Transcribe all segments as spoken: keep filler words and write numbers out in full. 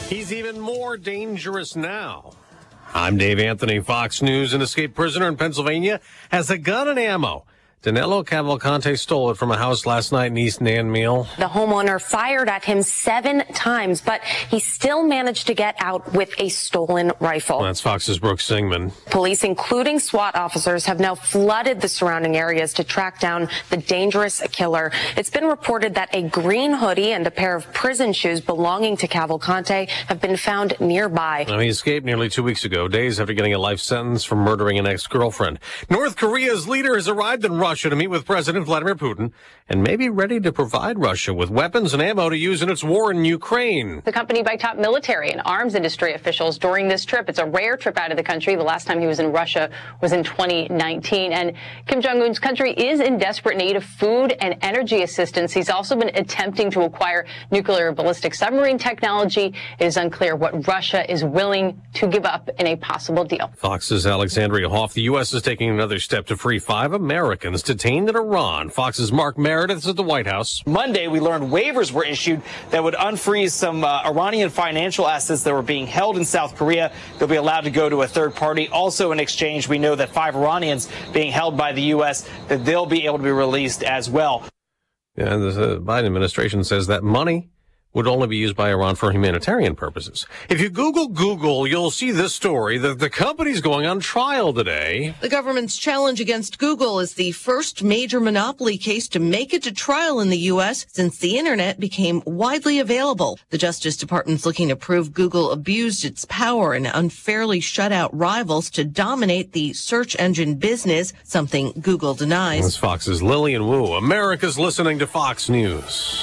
He's even more dangerous now. I'm Dave Anthony, Fox News. An escaped prisoner in Pennsylvania has a gun and ammo. Danilo Cavalcante stole it from a house last night in East Nanmeal. The homeowner fired at him seven times, but he still managed to get out with a stolen rifle. That's Fox's Brooke Singman. Police, including SWAT officers, have now flooded the surrounding areas to track down the dangerous killer. It's been reported that a green hoodie and a pair of prison shoes belonging to Cavalcante have been found nearby. Now, he escaped nearly two weeks ago, days after getting a life sentence for murdering an ex-girlfriend. North Korea's leader has arrived in Russia to meet with President Vladimir Putin and may be ready to provide Russia with weapons and ammo to use in its war in Ukraine. Accompanied by top military and arms industry officials during this trip. It's a rare trip out of the country. The last time he was in Russia was in twenty nineteen. And Kim Jong-un's country is in desperate need of food and energy assistance. He's also been attempting to acquire nuclear ballistic submarine technology. It is unclear what Russia is willing to give up in a possible deal. Fox's Alexandria Hoff. The U S is taking another step to free five Americans detained in Iran. Fox's Mark Meredith is at the White House. Monday, we learned waivers were issued that would unfreeze some uh, Iranian financial assets that were being held in South Korea. They'll be allowed to go to a third party. Also in exchange, we know that five Iranians being held by the U S, that they'll be able to be released as well. Yeah, the Biden administration says that money would only be used by Iran for humanitarian purposes. If you Google Google, you'll see this story that the company's going on trial today. The government's challenge against Google is the first major monopoly case to make it to trial in the U S since the internet became widely available. The Justice Department's looking to prove Google abused its power and unfairly shut out rivals to dominate the search engine business, something Google denies. This Fox's Lillian Wu. America's listening to Fox News.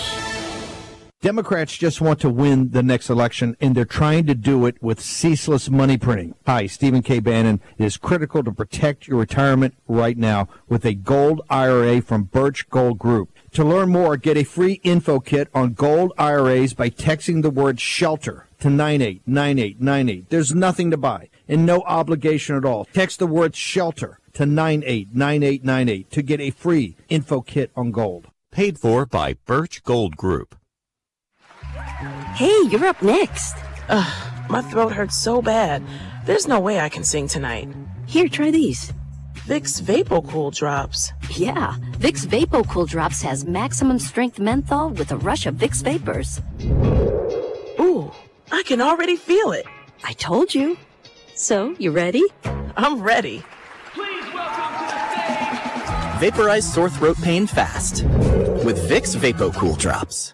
Democrats just want to win the next election, and they're trying to do it with ceaseless money printing. Hi, Stephen K. Bannon. It is critical to protect your retirement right now with a gold I R A from Birch Gold Group. To learn more, get a free info kit on gold I R As by texting the word SHELTER to nine eight nine eight nine eight. There's nothing to buy and no obligation at all. Text the word SHELTER to nine eight nine eight nine eight to get a free info kit on gold. Paid for by Birch Gold Group. Hey, you're up next. Ugh, my throat hurts so bad. There's no way I can sing tonight. Here, try these. Vicks VapoCool Drops. Yeah, Vicks VapoCool Drops has maximum strength menthol with a rush of Vicks Vapors. Ooh, I can already feel it. I told you. So, you ready? I'm ready. Please welcome to the stage. Vaporize sore throat pain fast with Vicks VapoCool Drops.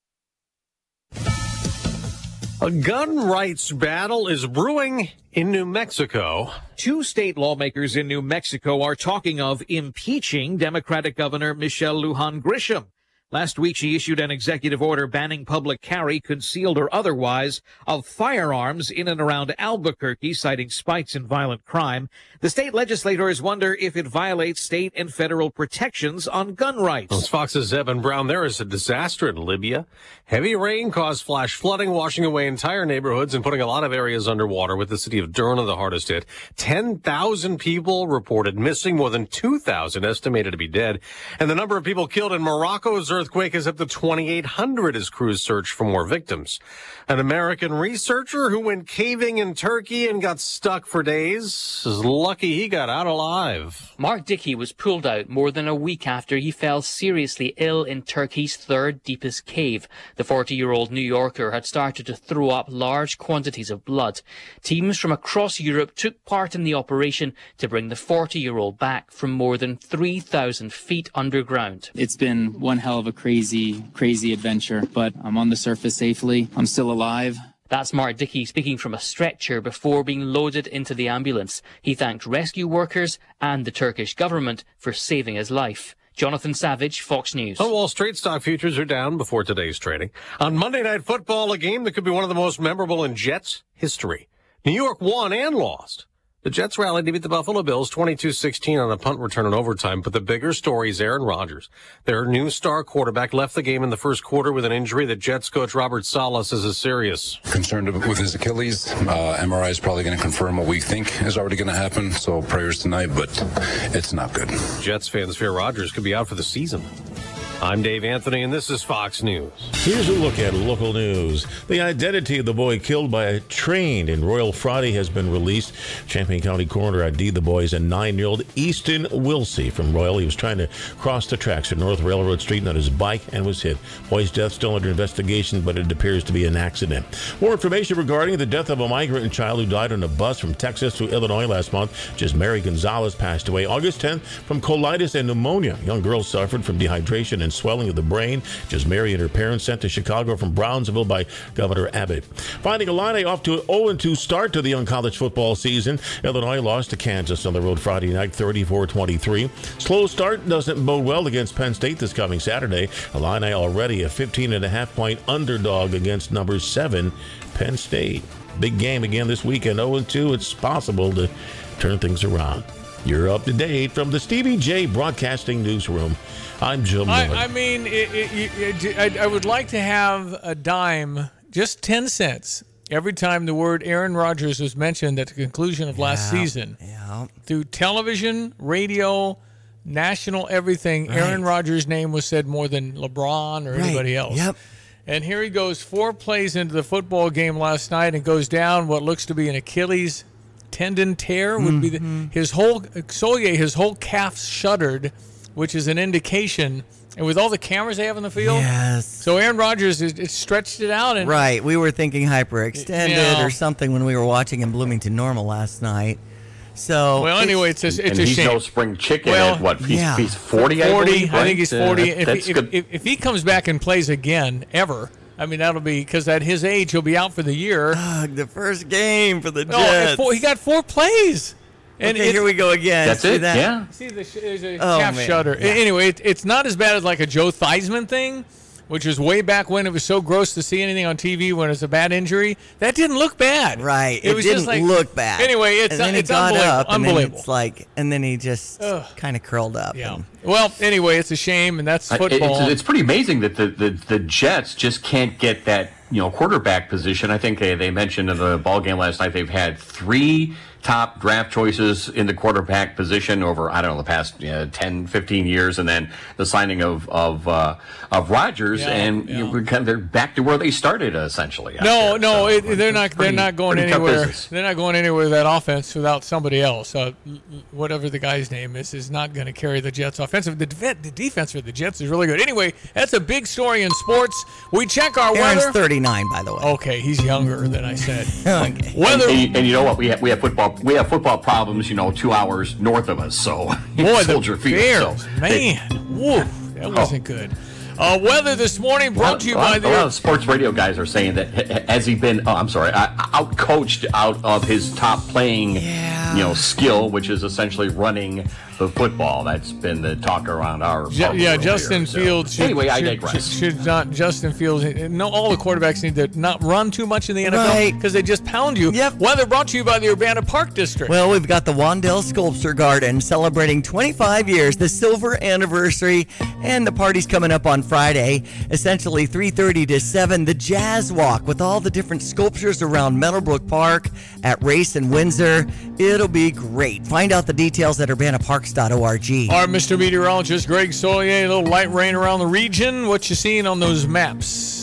A gun rights battle is brewing in New Mexico. Two state lawmakers in New Mexico are talking of impeaching Democratic Governor Michelle Lujan Grisham. Last week, she issued an executive order banning public carry, concealed or otherwise, of firearms in and around Albuquerque, citing spikes in violent crime. The state legislators wonder if it violates state and federal protections on gun rights. It's Fox's Evan Brown. There is a disaster in Libya. Heavy rain caused flash flooding, washing away entire neighborhoods and putting a lot of areas underwater, with the city of Derna the hardest hit. ten thousand people reported missing, more than two thousand estimated to be dead. And the number of people killed in Morocco's earthquake is up to twenty-eight hundred as crews search for more victims. An American researcher who went caving in Turkey and got stuck for days is lucky he got out alive. Mark Dickey was pulled out more than a week after he fell seriously ill in Turkey's third deepest cave. The forty-year-old New Yorker had started to throw up large quantities of blood. Teams from across Europe took part in the operation to bring the forty-year-old back from more than three thousand feet underground. It's been one hell of a crazy, crazy adventure, but I'm on the surface safely. I'm still alive. That's Mark Dickey speaking from a stretcher before being loaded into the ambulance. He thanked rescue workers and the Turkish government for saving his life. Jonathan Savage, Fox News. On Wall Street, stock futures are down before today's trading. On Monday Night Football, a game that could be one of the most memorable in Jets history. New York won and lost. The Jets rallied to beat the Buffalo Bills twenty-two sixteen on a punt return in overtime, but the bigger story is Aaron Rodgers. Their new star quarterback left the game in the first quarter with an injury that Jets coach Robert Saleh says is serious. Concerned with his Achilles. Uh, M R I is probably going to confirm what we think is already going to happen, so prayers tonight, but it's not good. Jets fans fear Rodgers could be out for the season. I'm Dave Anthony, and this is Fox News. Here's a look at local news. The identity of the boy killed by a train in Royal Friday has been released. Champaign County coroner I D'd the boy as a nine-year-old Easton Wilsey from Royal. He was trying to cross the tracks at North Railroad Street on his bike and was hit. Boy's death still under investigation, but it appears to be an accident. More information regarding the death of a migrant child who died on a bus from Texas to Illinois last month. Just Mary Gonzalez passed away August tenth from colitis and pneumonia. Young girl suffered from dehydration and swelling of the brain. Just Mary and her parents sent to Chicago from Brownsville by Governor Abbott. Finding Illini off to an oh and two start to the young college football season. Illinois lost to Kansas on the road Friday night, thirty-four twenty-three. Slow start doesn't bode well against Penn State this coming Saturday. Illini already a fifteen and a half point underdog against number seven, Penn State. Big game again this weekend, oh and two. It's possible to turn things around. You're up to date from the Stevie J Broadcasting Newsroom. I'm Jim Miller. I, I mean, it, it, it, I, I would like to have a dime, just ten cents, every time the word Aaron Rodgers was mentioned at the conclusion of last yeah, season. Yeah. Through television, radio, national everything, right. Aaron Rodgers' name was said more than LeBron or right. anybody else. Yep. And here he goes, four plays into the football game last night and goes down what looks to be an Achilles tendon tear. Would mm-hmm. be the, his whole Solier, his whole calf shuddered, which is an indication. And with all the cameras they have in the field, yes. So Aaron Rodgers it, it stretched it out. And right, we were thinking hyperextended yeah. or something when we were watching in Bloomington Normal last night. So well, anyway, it's, it's a, it's and a he's shame. no spring chicken. Well, at what? He's, yeah. he's forty. I forty. believe, right? I think he's forty. Uh, if, he, if, if, if he comes back and plays again, ever. I mean, that'll be because at his age he'll be out for the year. Uh, the first game for the no, Jets. Four, he got four plays. And okay, here we go again. That's see it. That? Yeah. See, the, there's a oh, calf man. shudder. Yeah. Anyway, it, it's not as bad as like a Joe Theismann thing, which was way back when it was so gross to see anything on T V when it's a bad injury. That didn't look bad. Right. It, it was didn't just like, look bad. Anyway, it's, and then it's he got unbelievable. up, and unbelievable. then it's like, and then he just kind of curled up. Yeah. And, well, anyway, it's a shame, and that's football. It's, it's pretty amazing that the, the, the Jets just can't get that you know quarterback position. I think they, they mentioned in the ball game last night they've had three top draft choices in the quarterback position over, I don't know, the past uh, ten, fifteen years, and then the signing of of uh, of Rodgers, yeah, and yeah. You know, they're back to where they started essentially. No, there. no, so it, they're not. pretty, they're not going anywhere. They're not going anywhere with that offense without somebody else. Uh, whatever the guy's name is, is not going to carry the Jets' offensive. The, the defense for the Jets is really good. Anyway, that's a big story in sports. We check our Aaron's weather. thirty-nine, by the way. Okay, he's younger than I said. okay. Weather. And, and, and you know what? We have we have football. We have football problems. You know, two hours north of us. So boy, Soldier the Field. Bears, So man, they, woo, that wasn't oh. good. Uh, weather this morning brought well, to you well, by the. A lot of sports radio guys are saying that has he been? Oh, I'm sorry, out coached out of his top playing, yeah. you know, skill, which is essentially running the football. That's been the talk around our. Ju- yeah, Justin so. Fields. Should, anyway, I should, digress. Should, should not Justin Fields? No, all the quarterbacks need to not run too much in the N F L because right. they just pound you. Yep. Weather brought to you by the Urbana Park District. Well, we've got the Wandell Sculpture Garden celebrating twenty-five years, the silver anniversary, and the party's coming up on Friday. Essentially three thirty to seven, the Jazz Walk with all the different sculptures around Meadowbrook Park at Race and Windsor. It'll be great. Find out the details at urbana parks dot org. Our Mister Meteorologist Greg Solier, a little light rain around the region. What you seeing on those maps?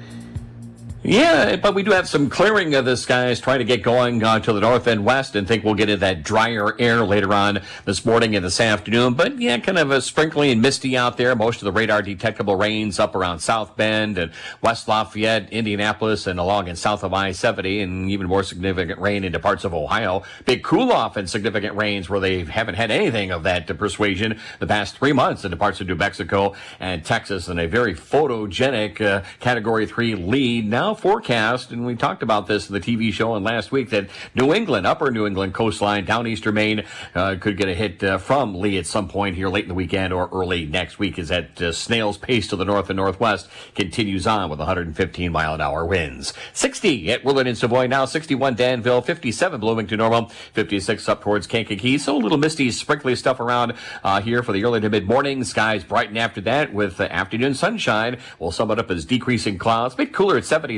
Yeah, but we do have some clearing of the skies trying to get going uh, to the north and west, and think we'll get into that drier air later on this morning and this afternoon. But yeah, kind of a sprinkling and misty out there. Most of the radar detectable rains up around South Bend and West Lafayette, Indianapolis, and along and south of I seventy, and even more significant rain into parts of Ohio. Big cool off and significant rains where they haven't had anything of that persuasion the past three months into parts of New Mexico and Texas, and a very photogenic uh, category three lead now forecast, and we talked about this in the T V show and last week, that New England, upper New England coastline, down eastern Maine, uh, could get a hit uh, from Lee at some point here late in the weekend or early next week, as that uh, snail's pace to the north and northwest continues on with one hundred fifteen mile an hour winds. sixty at Willard and Savoy now, sixty-one Danville, fifty-seven Bloomington normal, fifty-six up towards Kankakee. So a little misty, sprinkly stuff around uh, here for the early to mid morning. Skies brighten after that with uh, afternoon sunshine. We'll sum it up as decreasing clouds. A bit cooler at seventy-three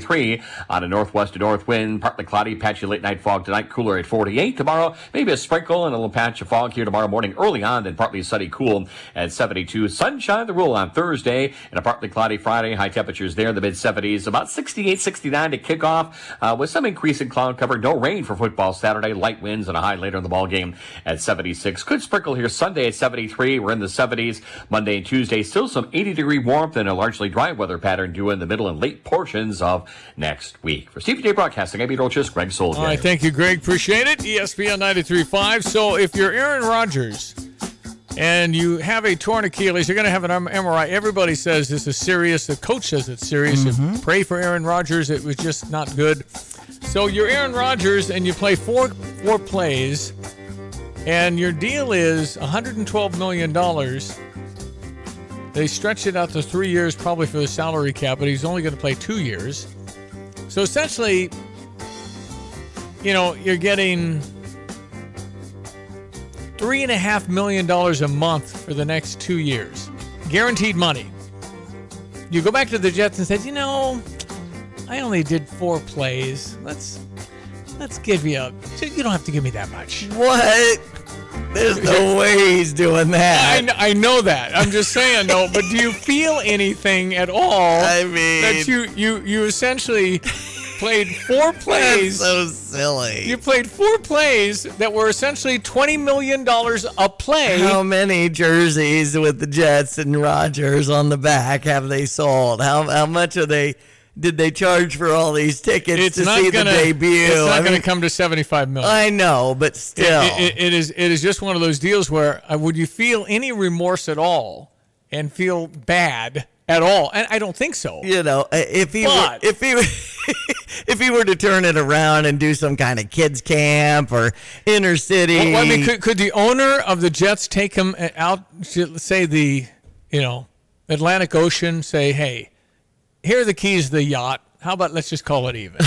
seventy-three. On a northwest to north wind, partly cloudy, patchy late night fog tonight, cooler at forty-eight. Tomorrow, maybe a sprinkle and a little patch of fog here tomorrow morning early on, then partly sunny, cool at seventy-two. Sunshine the rule on Thursday, and a partly cloudy Friday. High temperatures there in the mid seventies, about sixty-eight, sixty-nine to kick off, uh, with some increase in cloud cover. No rain for football Saturday, light winds and a high later in the ball game at seventy-six. Could sprinkle here Sunday at seventy-three. We're in the seventies. Monday and Tuesday, still some eighty degree warmth and a largely dry weather pattern due in the middle and late portions of next week. For Stevie J Broadcasting, I'm meteorologist Greg Soldier. All right, thank you, Greg. Appreciate it. E S P N ninety-three point five. So if you're Aaron Rodgers and you have a torn Achilles, you're going to have an M R I. Everybody says this is serious. The coach says it's serious. Mm-hmm. If pray for Aaron Rodgers. It was just not good. So you're Aaron Rodgers and you play four four plays, and your deal is one hundred twelve million dollars. They stretched it out to three years probably for the salary cap, but he's only going to play two years. So essentially, you know, you're getting three and a half million dollars a month for the next two years. Guaranteed money. You go back to the Jets and said, you know, I only did four plays. Let's let's give you a, you don't have to give me that much. What? There's no way he's doing that. I, kn- I know that. I'm just saying, though. But do you feel anything at all? I mean, that you you you essentially played four plays. That's so silly. You played four plays that were essentially twenty million dollars a play. How many jerseys with the Jets and Rodgers on the back have they sold? How how much are they? Did they charge for all these tickets it's to not see gonna, the debut? It's not I going mean, to come to seventy-five million dollars. I know, but still, it, it, it is. It is just one of those deals where uh, would you feel any remorse at all and feel bad at all? And I don't think so. You know, if he but, were, if he if he were to turn it around and do some kind of kids camp or inner city, well, I mean, could, could the owner of the Jets take him out? Say the you know Atlantic Ocean. Say, hey, here are the keys to the yacht. How about let's just call it even?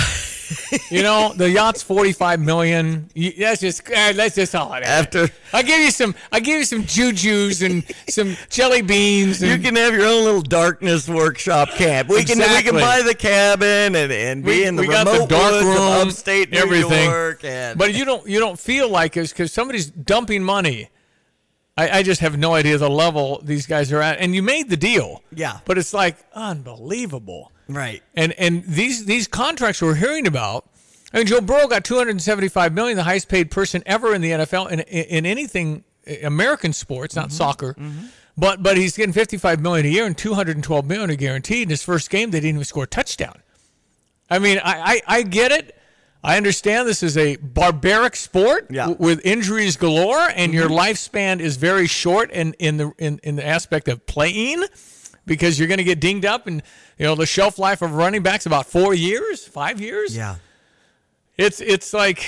You know, the yacht's forty-five million dollars. That's just let's just call it after. I give you some. I give you some jujus and some jelly beans. And, you can have your own little darkness workshop camp. We exactly. can we can buy the cabin and, and be we, in the we remote got the dark woods room, of upstate New everything. York. And... But you don't you don't feel like it's because somebody's dumping money. I, I just have no idea the level these guys are at. And you made the deal. Yeah. But it's like unbelievable. Right. And and these these contracts we're hearing about, I mean, Joe Burrow got two hundred seventy-five million dollars, the highest paid person ever in the N F L in, in, in anything American sports, not mm-hmm. soccer. Mm-hmm. But but he's getting fifty-five million dollars a year and two hundred twelve million dollars are guaranteed. In his first game, they didn't even score a touchdown. I mean, I, I, I get it. I understand this is a barbaric sport yeah. w- with injuries galore, and mm-hmm. your lifespan is very short in, in the in, in the aspect of playing, because you're going to get dinged up, and you know the shelf life of running backs about four years, five years. Yeah, it's it's like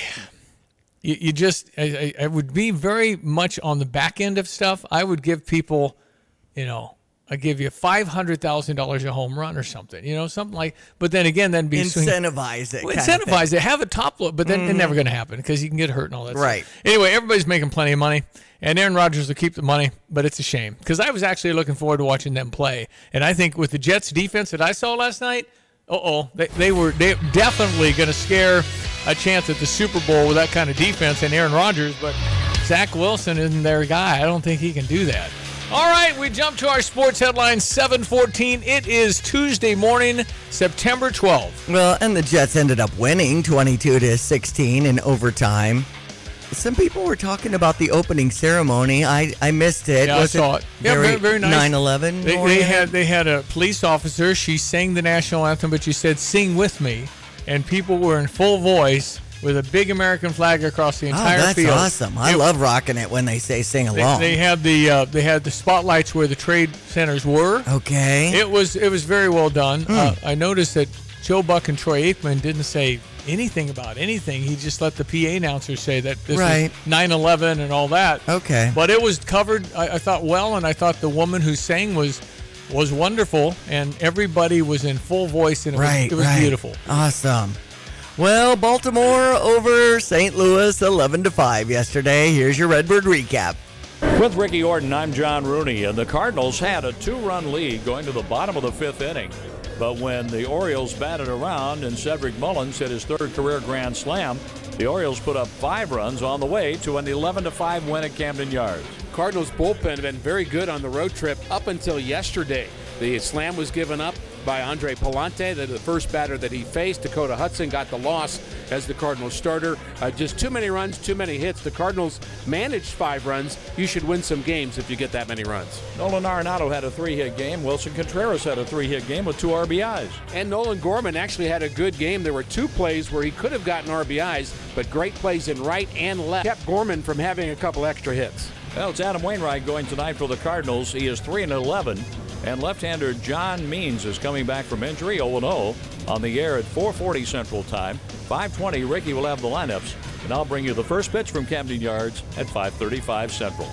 you, you just I, I would be very much on the back end of stuff. I would give people, you know. I give you five hundred thousand dollars a home run or something, you know, something like. But then again, then be incentivize swing, it. well, incentivize it. Have a top load, but then mm-hmm. it's never going to happen because you can get hurt and all that. Right. Stuff. Anyway, everybody's making plenty of money, and Aaron Rodgers will keep the money, but it's a shame because I was actually looking forward to watching them play, and I think with the Jets' defense that I saw last night, uh oh, they, they were they definitely going to scare a chance at the Super Bowl with that kind of defense and Aaron Rodgers, but Zach Wilson isn't their guy. I don't think he can do that. All right, we jump to our sports headlines, seven fourteen. It is Tuesday morning, September twelfth. Well, and the Jets ended up winning twenty-two to sixteen in overtime. Some people were talking about the opening ceremony. I, I missed it. Yeah, Was I saw it. it. Yeah, very, very nice. nine eleven. They, they had they had a police officer. She sang the national anthem, but she said, "Sing with me," and people were in full voice with a big American flag across the entire oh, that's field. Awesome! I it, love rocking it when they say "sing along." They, they had the uh, they had the spotlights where the trade centers were. Okay. It was it was very well done. Hmm. Uh, I noticed that Joe Buck and Troy Aikman didn't say anything about anything. He just let the P A announcer say that this right. was nine eleven and all that. Okay. But it was covered, I, I thought, well, and I thought the woman who sang was was wonderful, and everybody was in full voice, and it right, was, it was right. beautiful. Awesome. Well, Baltimore over Saint Louis eleven to five yesterday. Here's your Redbird recap. With Ricky Orton, I'm John Rooney, and the Cardinals had a two-run lead going to the bottom of the fifth inning. But when the Orioles batted around and Cedric Mullins hit his third career grand slam, the Orioles put up five runs on the way to an eleven to five win at Camden Yards. Cardinals bullpen have been very good on the road trip up until yesterday. The slam was given up by Andre Palante, the, the first batter that he faced. Dakota Hudson got the loss as the Cardinals starter. Uh, just too many runs, too many hits. The Cardinals managed five runs. You should win some games if you get that many runs. Nolan Arenado had a three-hit game. Wilson Contreras had a three-hit game with two R B Is. And Nolan Gorman actually had a good game. There were two plays where he could have gotten R B Is, but great plays in right and left kept Gorman from having a couple extra hits. Well, it's Adam Wainwright going tonight for the Cardinals. He is three and eleven. And left-hander John Means is coming back from injury, oh and oh, on the air at four forty Central Time. five twenty, Ricky will have the lineups, and I'll bring you the first pitch from Camden Yards at five thirty-five Central.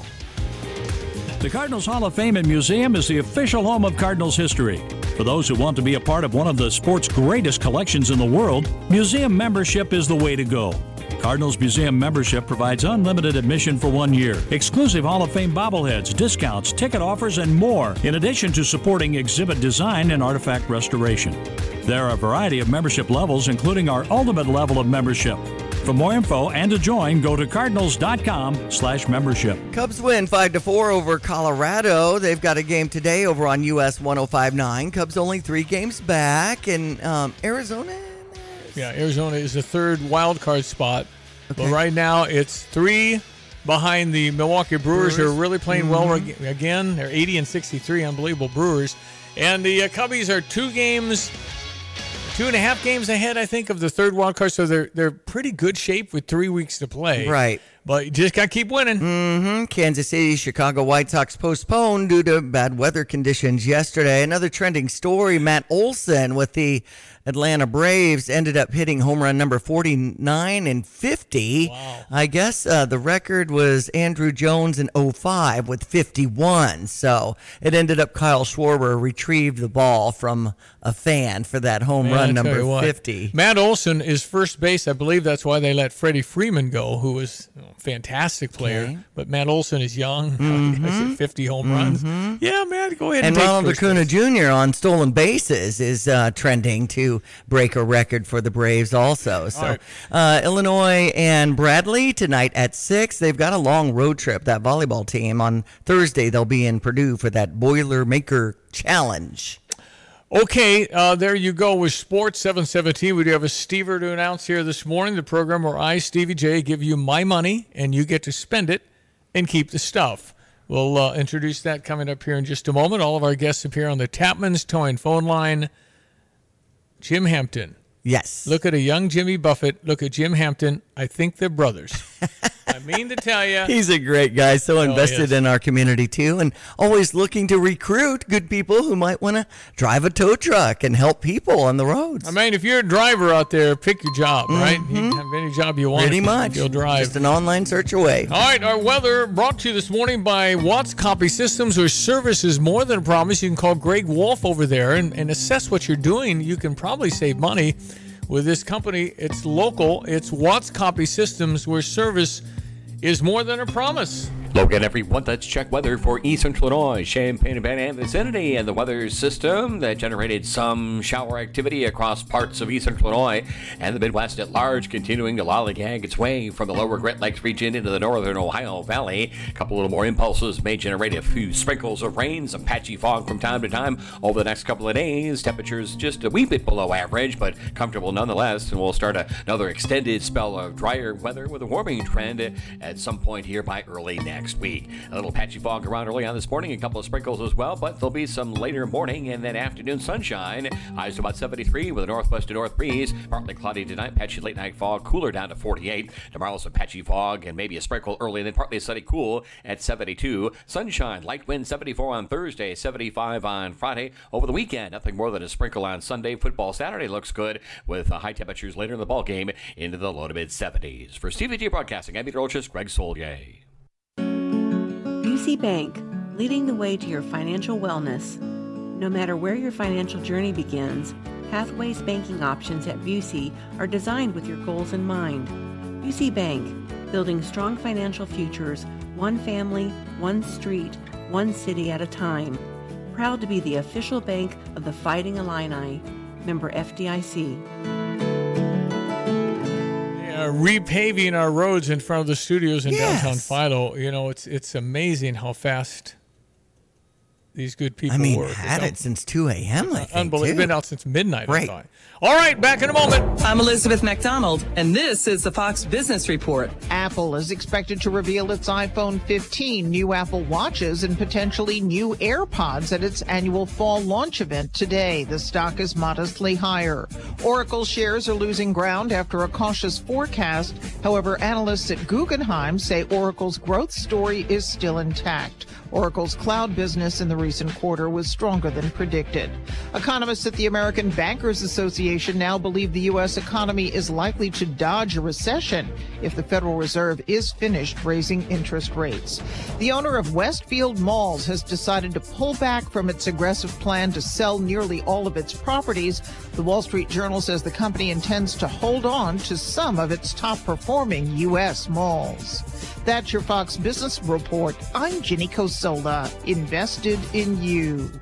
The Cardinals Hall of Fame and Museum is the official home of Cardinals history. For those who want to be a part of one of the sport's greatest collections in the world, museum membership is the way to go. Cardinals Museum membership provides unlimited admission for one year, exclusive Hall of Fame bobbleheads, discounts, ticket offers, and more, in addition to supporting exhibit design and artifact restoration. There are a variety of membership levels, including our ultimate level of membership. For more info and to join, go to cardinals.com slash membership. Cubs win five to four over Colorado. They've got a game today over on U S one oh five point nine. Cubs only three games back. And um, Arizona... Yeah, Arizona is the third wild card spot. Okay. But right now it's three behind the Milwaukee Brewers, Brewers. who are really playing Mm-hmm. well ag- again. They're eighty and sixty-three, unbelievable Brewers. And the uh, Cubbies are two games, two and a half games ahead, I think, of the third wild card. So they're they're pretty good shape with three weeks to play. Right. But you just got to keep winning. Mm-hmm. Kansas City, Chicago White Sox postponed due to bad weather conditions yesterday. Another trending story, Matt Olson with the Atlanta Braves ended up hitting home run number forty-nine and fifty. Wow. I guess uh, the record was Andrew Jones in oh five with fifty-one. So it ended up Kyle Schwarber retrieved the ball from a fan for that home Man, run I tell number you what, fifty. Matt Olson is first base. I believe that's why they let Freddie Freeman go, who was a fantastic player. Okay. But Matt Olson is young. Mm-hmm. I said fifty home runs. Mhm. Yeah, man, go ahead and, And take Ronald first Acuna base. Junior on stolen bases is uh, trending to break a record for the Braves also. So right. uh, Illinois and Bradley tonight at six. They've got a long road trip, that volleyball team. On Thursday, they'll be in Purdue for that Boilermaker Challenge. Okay, uh, there you go with Sports seven seventeen. We do have a Stever to announce here this morning, the program where I, Stevie J, give you my money and you get to spend it and keep the stuff. We'll uh, introduce that coming up here in just a moment. All of our guests appear on the Tapman's Toy and Phone line. Jim Hampton. Yes. Look at a young Jimmy Buffett. Look at Jim Hampton. I think they're brothers. I mean to tell you. He's a great guy, so Oh, invested yes. in our community too, and always looking to recruit good people who might want to drive a tow truck and help people on the roads. I mean, if you're a driver out there, pick your job, right? You can have any job you want. Pretty if much. You'll drive. Just an online search away. All right, our weather brought to you this morning by Watts Copy Systems, where service is more than a promise. You can call Greg Wolf over there and, and assess what you're doing. You can probably save money with this company. It's local. It's Watts Copy Systems, where service is more than a promise. Logan, everyone, let's check weather for East Central Illinois, Champaign-Urbana and vicinity, and the weather system that generated some shower activity across parts of East Central Illinois and the Midwest at large, continuing to lollygag its way from the lower Great Lakes region into the northern Ohio Valley. A couple little more impulses may generate a few sprinkles of rain, some patchy fog from time to time over the next couple of days. Temperatures just a wee bit below average, but comfortable nonetheless, and we'll start another extended spell of drier weather with a warming trend at some point here by early next next week. A little patchy fog around early on this morning, a couple of sprinkles as well, but there'll be some later morning and then afternoon sunshine. Highs to about seventy-three with a northwest to north breeze. Partly cloudy tonight, patchy late night fog, cooler down to forty-eight. Tomorrow some patchy fog and maybe a sprinkle early and then partly sunny cool at seventy-two. Sunshine, light wind seventy-four on Thursday, seventy-five on Friday. Over the weekend, nothing more than a sprinkle on Sunday. Football Saturday looks good with uh, high temperatures later in the ball game into the low to mid seventies. For Stevie G Broadcasting, I'm meteorologist Greg Solier. U C Bank, leading the way to your financial wellness. No matter where your financial journey begins, Pathways banking options at Busey are designed with your goals in mind. Busey Bank, building strong financial futures, one family, one street, one city at a time. Proud to be the official bank of the Fighting Illini. Member F D I C. Uh, repaving our roads in front of the studios in Yes. downtown Philo. You know, it's it's amazing how fast these good people I mean, work. had it since two a.m., I think, Unbelievable. too. Been out since midnight, I Right. thought. All right, back in a moment. I'm Elizabeth McDonald, and this is the Fox Business Report. Apple is expected to reveal its iPhone fifteen, new Apple Watches, and potentially new AirPods at its annual fall launch event today. The stock is modestly higher. Oracle shares are losing ground after a cautious forecast. However, analysts at Guggenheim say Oracle's growth story is still intact. Oracle's cloud business in the recent quarter was stronger than predicted. Economists at the American Bankers Association now believe the U S economy is likely to dodge a recession if the Federal Reserve is finished raising interest rates. The owner of Westfield Malls has decided to pull back from its aggressive plan to sell nearly all of its properties. The Wall Street Journal says the company intends to hold on to some of its top-performing U S malls. That's your Fox Business Report. I'm Ginny Cosola, invested in you.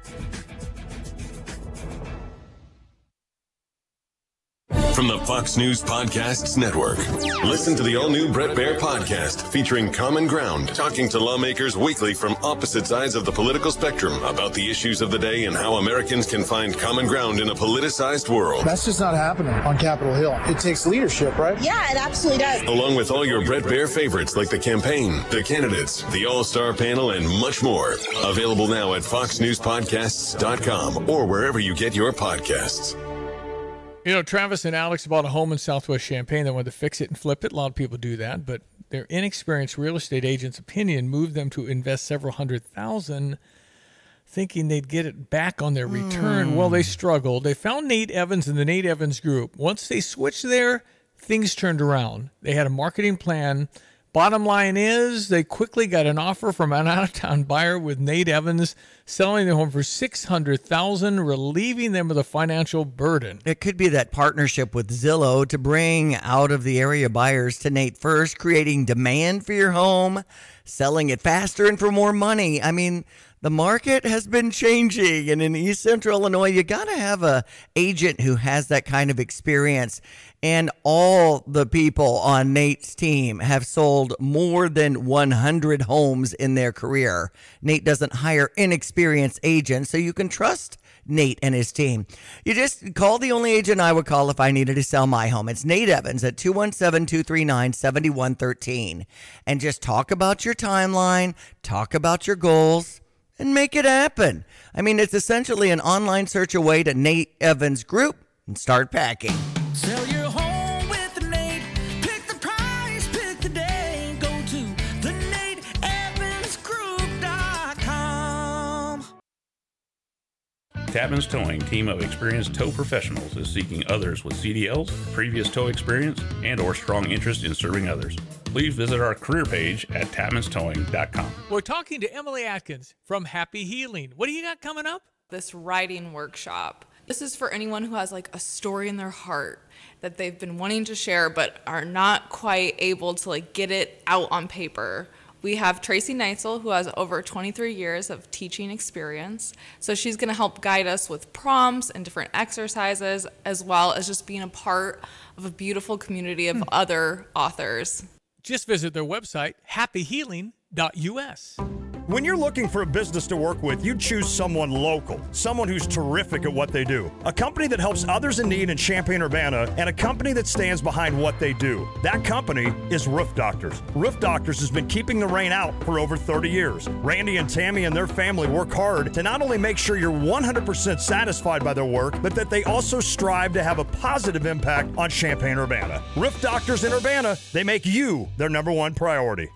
From the Fox News Podcasts Network. Listen to the all-new Bret Baier podcast featuring Common Ground, talking to lawmakers weekly from opposite sides of the political spectrum about the issues of the day and how Americans can find common ground in a politicized world. That's just not happening on Capitol Hill. It takes leadership, right? Yeah, it absolutely does. Along with all your Bret Baier favorites like the campaign, the candidates, the all-star panel, and much more. Available now at fox news podcasts dot com or wherever you get your podcasts. You know, Travis and Alex bought a home in Southwest Champaign. They wanted to fix it and flip it. A lot of people do that, but their inexperienced real estate agent's opinion moved them to invest several hundred thousand, thinking they'd get it back on their return. Mm. Well, they struggled. They found Nate Evans in the Nate Evans Group. Once they switched there, things turned around. They had a marketing plan. Bottom line is they quickly got an offer from an out-of-town buyer with Nate Evans selling the home for six hundred thousand dollars, relieving them of the financial burden. It could be that partnership with Zillow to bring out-of-the-area buyers to Nate first, creating demand for your home, selling it faster and for more money. I mean, the market has been changing, and in East Central Illinois, you got to have a agent who has that kind of experience. And all the people on Nate's team have sold more than one hundred homes in their career. Nate doesn't hire inexperienced agents, so you can trust Nate and his team. You just call the only agent I would call if I needed to sell my home. It's Nate Evans at two one seven, two three nine, seven one one three. And just talk about your timeline, talk about your goals, and make it happen. I mean, it's essentially an online search away to Nate Evans Group and start packing. Sell your home with the Nate. Pick the price, pick the day. Go to the nate evans group dot com. Tapman's Towing, team of experienced tow professionals, is seeking others with C D Ls, previous tow experience, and or strong interest in serving others. Please visit our career page at tapmans towing dot com. We're talking to Emily Atkins from Happy Healing. What do you got coming up? This writing workshop. This is for anyone who has like a story in their heart that they've been wanting to share but are not quite able to like get it out on paper. We have Tracy Neitzel, who has over twenty-three years of teaching experience. So she's going to help guide us with prompts and different exercises, as well as just being a part of a beautiful community of hmm. other authors. Just visit their website, happy healing dot U S. When you're looking for a business to work with, you choose someone local, someone who's terrific at what they do. A company that helps others in need in Champaign-Urbana, and a company that stands behind what they do. That company is Roof Doctors. Roof Doctors has been keeping the rain out for over thirty years. Randy and Tammy and their family work hard to not only make sure you're one hundred percent satisfied by their work, but that they also strive to have a positive impact on Champaign-Urbana. Roof Doctors in Urbana, they make you their number one priority.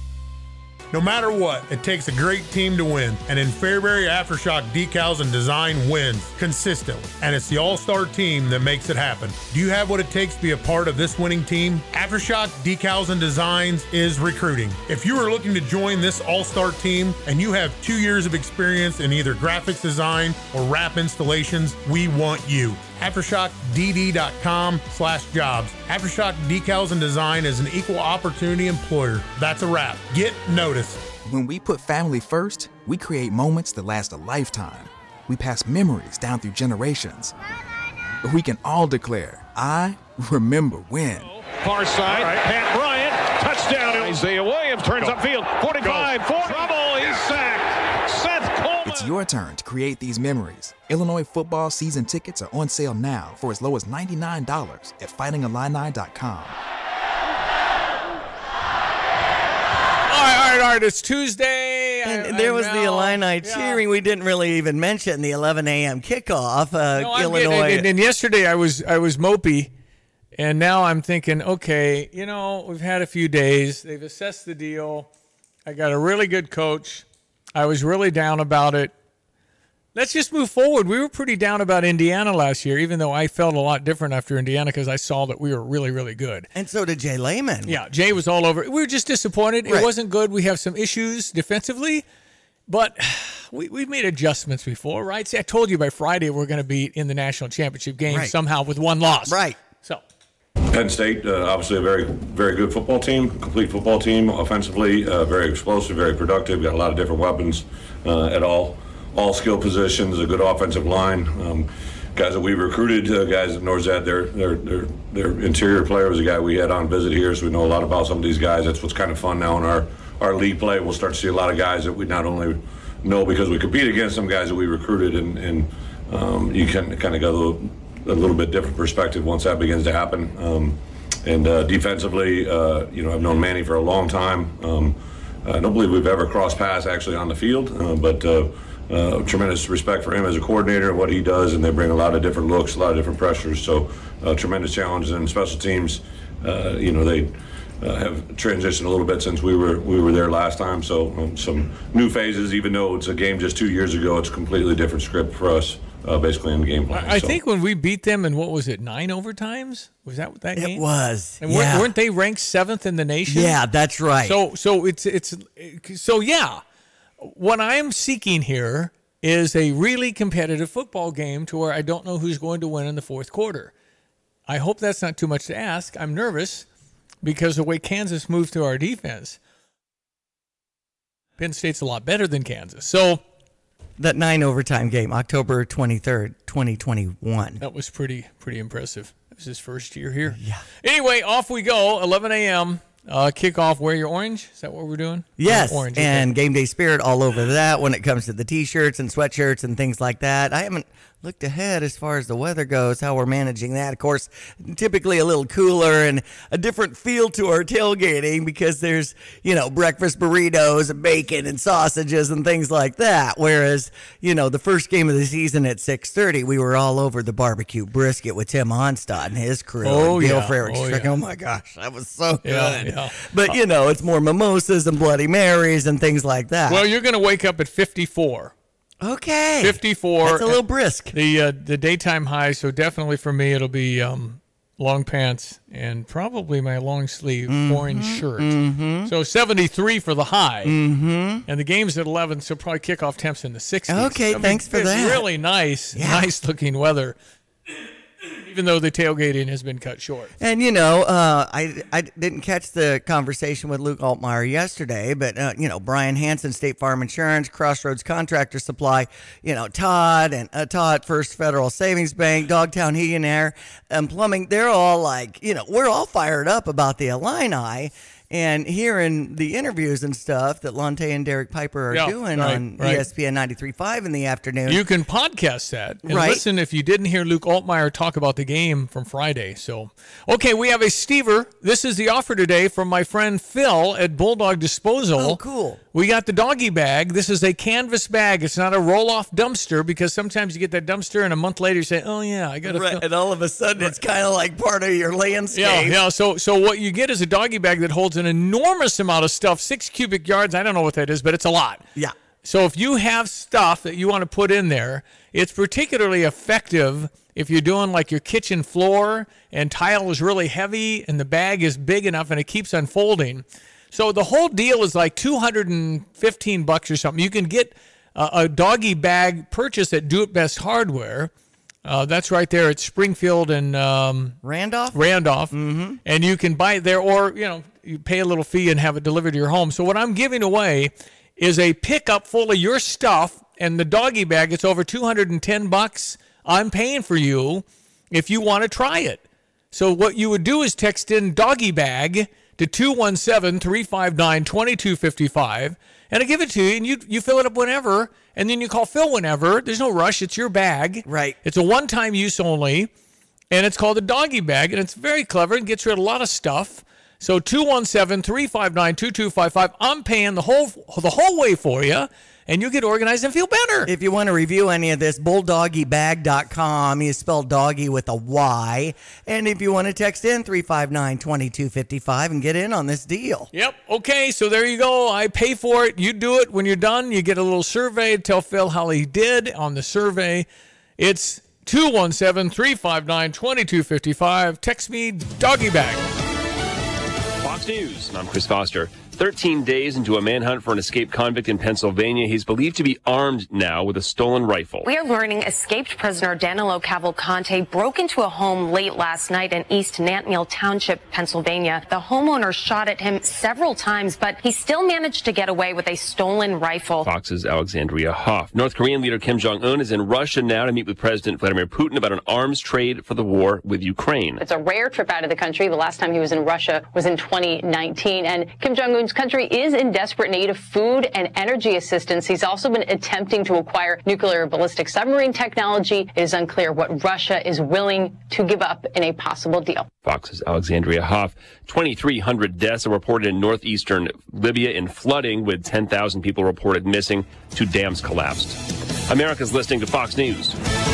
No matter what, it takes a great team to win. And in Fairbury, Aftershock Decals and Design wins consistently. And it's the all-star team that makes it happen. Do you have what it takes to be a part of this winning team? Aftershock Decals and Designs is recruiting. If you are looking to join this all-star team and you have two years of experience in either graphics design or wrap installations, we want you. Aftershock D D dot com slash jobs. Aftershock Decals and Design is an equal opportunity employer. That's a wrap. Get noticed. When we put family first, we create moments that last a lifetime. We pass memories down through generations. We can all declare, I remember when. Far side, right. Pat Bryant, touchdown. Isaiah Williams turns Go. upfield, forty-five, Go. forty. Trouble, he's sacked. Seth Coleman. It's your turn to create these memories. Illinois football season tickets are on sale now for as low as ninety-nine dollars at fighting illini dot com. All right, all right, all right. It's Tuesday. And I, there I was the know. Illini Yeah. cheering. We didn't really even mention the eleven a.m. kickoff. Uh, No, I'm Illinois. getting- and, and yesterday I was I was mopey, and now I'm thinking, okay, you know, we've had a few days. They've assessed the deal. I got a really good coach. I was really down about it. Let's just move forward. We were pretty down about Indiana last year, even though I felt a lot different after Indiana because I saw that we were really, really good. And so did Jay Lehman. Yeah, Jay was all over. We were just disappointed. Right. It wasn't good. We have some issues defensively, but we, we've made adjustments before, right? See, I told you by Friday we're going to be in the national championship game Right. somehow with one loss. Right. So Penn State, uh, obviously a very, very good football team, complete football team, offensively, uh, very explosive, very productive, got a lot of different weapons uh, at all all skill positions, a good offensive line. Um, guys that we recruited, uh, guys at Norzad, their, their their their interior player was a guy we had on visit here, so we know a lot about some of these guys. That's what's kind of fun now in our, our league play. We'll start to see a lot of guys that we not only know because we compete against some guys that we recruited, and, and um, you can kind of get a little, a little bit different perspective once that begins to happen. Um, and uh, defensively, uh, you know, I've known Manny for a long time. Um, I don't believe we've ever crossed paths actually on the field, uh, but uh, uh, tremendous respect for him as a coordinator and what he does, and they bring a lot of different looks, a lot of different pressures. So uh, tremendous challenges in special teams. Uh, you know, they uh, have transitioned a little bit since we were we were there last time. So um, some new phases, even though it's a game just two years ago, it's a completely different script for us. Uh, basically in the game plan. I, I so. think when we beat them in, what was it, nine overtimes? Was that what that game? It was. And weren't, yeah. weren't they ranked seventh in the nation? Yeah, that's right. So, so it's it's so yeah. What I'm seeking here is a really competitive football game to where I don't know who's going to win in the fourth quarter. I hope that's not too much to ask. I'm nervous because the way Kansas moved to our defense. Penn State's a lot better than Kansas. So that nine overtime game, October twenty-third, twenty twenty-one. That was pretty pretty impressive. It was his first year here. Yeah. Anyway, off we go. eleven a.m. Uh, kickoff. Wear your orange. Is that what we're doing? Yes, Uh, orange. Okay. and game day spirit all over that when it comes to the T-shirts and sweatshirts and things like that. I haven't looked ahead as far as the weather goes, how we're managing that. Of course, typically a little cooler and a different feel to our tailgating because there's, you know, breakfast burritos and bacon and sausages and things like that. Whereas, you know, the first game of the season at six thirty, we were all over the barbecue brisket with Tim Onstad and his crew. Oh, and Gail yeah. Frerichs. Oh, Like, yeah. oh, my gosh, that was so good. Yeah, yeah. But, you know, it's more mimosas and Bloody Marys and things like that. Well, you're going to wake up at fifty-four. Okay. fifty-four. That's a little brisk. The uh, the daytime high, so definitely for me it'll be um, long pants and probably my long sleeve Mm-hmm. orange shirt. Mhm. So seventy-three for the high. Mm-hmm. And the game's at eleven, so probably kickoff temps in the sixties. Okay, I mean, thanks for it's that. really nice, Yeah. nice looking weather, even though the tailgating has been cut short. And, you know, uh, I, I didn't catch the conversation with Luke Altmaier yesterday, but, uh, you know, Brian Hansen, State Farm Insurance, Crossroads Contractor Supply, you know, Todd and uh, Todd First Federal Savings Bank, Dogtown Heating and Air, and Plumbing, they're all like, you know, we're all fired up about the Illini. And hearing the interviews and stuff that Lonte and Derek Piper are Yeah, doing right, on right. E S P N ninety-three point five in the afternoon. You can podcast that and Right. listen if you didn't hear Luke Altmaier talk about the game from Friday. So, okay, we have a Stever. This is the offer today from my friend Phil at Bulldog Disposal. Oh, cool. We got the doggy bag. This is a canvas bag. It's not a roll-off dumpster because sometimes you get that dumpster and a month later you say, oh, yeah, I got to Right, and all of a sudden it's kind of like part of your landscape. Yeah, yeah. So, so what you get is a doggy bag that holds an enormous amount of stuff, six cubic yards. I don't know what that is, but it's a lot. Yeah. So if you have stuff that you want to put in there, it's particularly effective if you're doing like your kitchen floor and tile is really heavy and the bag is big enough and it keeps unfolding. So the whole deal is like two hundred fifteen bucks or something. You can get a, a doggy bag purchase at Do It Best Hardware. Uh, that's right there at Springfield and um, Randolph. Randolph, mm-hmm. And you can buy it there, or you know, you pay a little fee and have it delivered to your home. So what I'm giving away is a pickup full of your stuff, and the doggy bag, it's over two hundred ten bucks. I'm paying for you if you want to try it. So what you would do is text in doggy bag to two one seven, three five nine, two two five five, and I give it to you, and you you fill it up whenever, and then you call Phil whenever. There's no rush. It's your bag. Right. It's a one-time use only, and it's called a doggy bag, and it's very clever and gets rid of a lot of stuff. So two one seven, three five nine, two two five five. I'm paying the whole the whole way for you, and you get organized and feel better. If you want to review any of this, bulldoggy bag dot com. You spell doggy with a Y. And if you want to text in three five nine, two two five five and get in on this deal. Yep. Okay, so there you go. I pay for it. You do it. When you're done, you get a little survey. Tell Phil how he did on the survey. It's two one seven, three five nine, two two five five. Text me doggy bag. Fox News. I'm Chris Foster. thirteen days into a manhunt for an escaped convict in Pennsylvania, he's believed to be armed now with a stolen rifle. We are learning escaped prisoner Danilo Cavalcante broke into a home late last night in East Nantmeal Township, Pennsylvania. The homeowner shot at him several times, but he still managed to get away with a stolen rifle. Fox's Alexandria Hoff. North Korean leader Kim Jong-un is in Russia now to meet with President Vladimir Putin about an arms trade for the war with Ukraine. It's a rare trip out of the country. The last time he was in Russia was in twenty nineteen, and Kim Jong-un country is in desperate need of food and energy assistance. He's also been attempting to acquire nuclear ballistic submarine technology. It is unclear what Russia is willing to give up in a possible deal. Fox's Alexandria Hoff. twenty-three hundred deaths are reported in northeastern Libya in flooding, with ten thousand people reported missing. Two dams collapsed. America's listening to Fox News.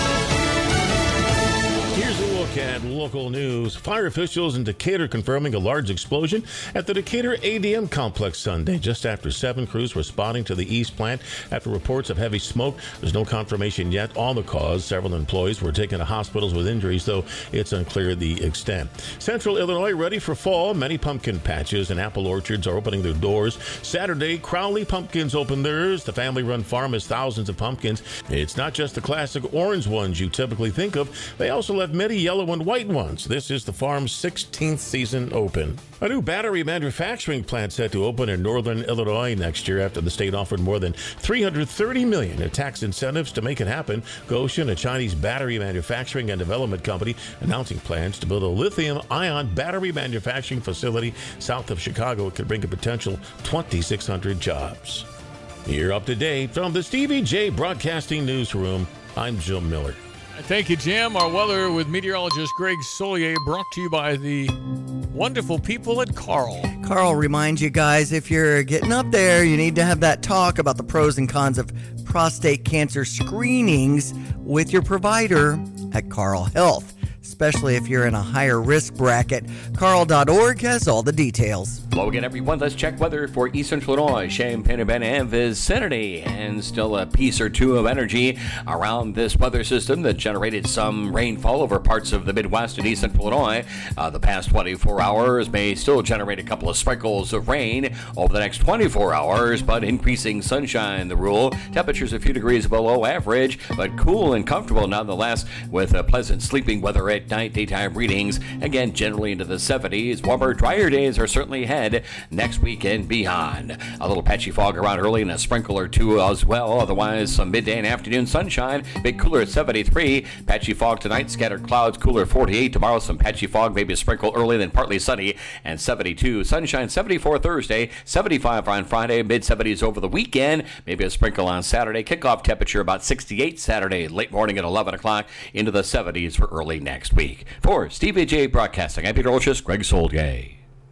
Here's a look at local news. Fire officials in Decatur confirming a large explosion at the Decatur A D M complex Sunday. Just after seven, crews responding to the east plant after reports of heavy smoke. There's no confirmation yet on the cause. Several employees were taken to hospitals with injuries, though it's unclear the extent. Central Illinois ready for fall. Many pumpkin patches and apple orchards are opening their doors. Saturday, Crowley Pumpkins opened theirs. The family-run farm has thousands of pumpkins. It's not just the classic orange ones you typically think of. They also have many yellow and white ones. This is the farm's sixteenth season open. A new battery manufacturing plant set to open in northern Illinois next year after the state offered more than three hundred thirty million dollars in tax incentives to make it happen. Gotion, a Chinese battery manufacturing and development company, announcing plans to build a lithium-ion battery manufacturing facility south of Chicago. It could bring a potential twenty-six hundred jobs. You're up to date from the Stevie J Broadcasting Newsroom. I'm Jim Miller. Thank you, Jim. Our weather with meteorologist Greg Solier, brought to you by the wonderful people at Carl. Carl reminds you guys, if you're getting up there, you need to have that talk about the pros and cons of prostate cancer screenings with your provider at Carl Health, especially if you're in a higher risk bracket. Carl dot org has all the details. Hello again, everyone. Let's check weather for East Central Illinois, Champaign-Urbana, and vicinity. And still a piece or two of energy around this weather system that generated some rainfall over parts of the Midwest and East Central Illinois. Uh, the past twenty-four hours may still generate a couple of sprinkles of rain over the next twenty-four hours, but increasing sunshine the rule. Temperatures a few degrees below average, but cool and comfortable nonetheless, with a pleasant sleeping weather at night. Daytime readings, again, generally into the seventies. Warmer, drier days are certainly ahead next week and beyond. A little patchy fog around early and a sprinkle or two as well. Otherwise, some midday and afternoon sunshine. Bit cooler at seventy-three. Patchy fog tonight, scattered clouds, cooler forty-eight. Tomorrow, some patchy fog, maybe a sprinkle early, then partly sunny, and seventy-two. Sunshine, seventy-four Thursday, seventy-five on Friday, mid seventies over the weekend. Maybe a sprinkle on Saturday. Kickoff temperature about sixty-eight Saturday, late morning at eleven o'clock, into the seventies for early next week. For Stevie J Broadcasting, I'm meteorologist Greg Solier.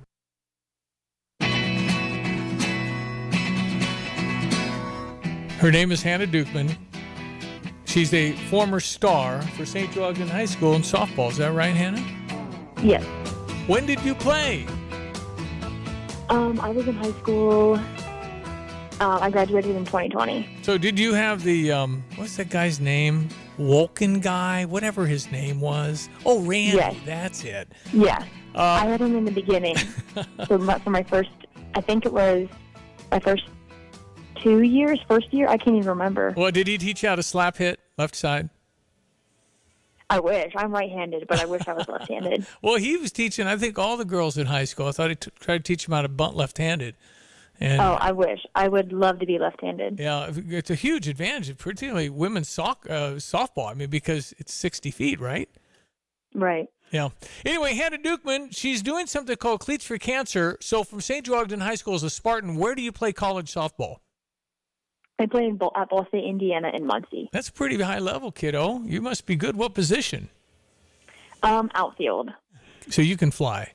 Her name is Hannah Dukeman. She's a former star for Saint Joe Ogden High School in softball. Is that right, Hannah? Yes. When did you play? Um, I was in high school. Uh, I graduated in twenty twenty. So did you have the, um, what's that guy's name? Wolken guy? Whatever his name was. Oh, Randy. Yes. That's it. Yeah. Uh, I had him in the beginning. So my, for my first, I think it was my first two years, first year, I can't even remember. Well, did he teach you how to slap hit left side? I wish. I'm right-handed, but I wish I was left-handed. Well, he was teaching, I think, all the girls in high school. I thought he t- tried to teach them how to bunt left-handed. And oh, I wish. I would love to be left-handed. Yeah, it's a huge advantage, particularly women's soc- uh, softball. I mean, because it's sixty feet, right? Right. Yeah. Anyway, Hannah Dukeman, she's doing something called Cleats for Cancer. So from Saint Joe Ogden High School as a Spartan, where do you play college softball? I play in Ball, at Ball State, Indiana, in Muncie. That's pretty high level, kiddo. You must be good. What position? Um, outfield. So you can fly.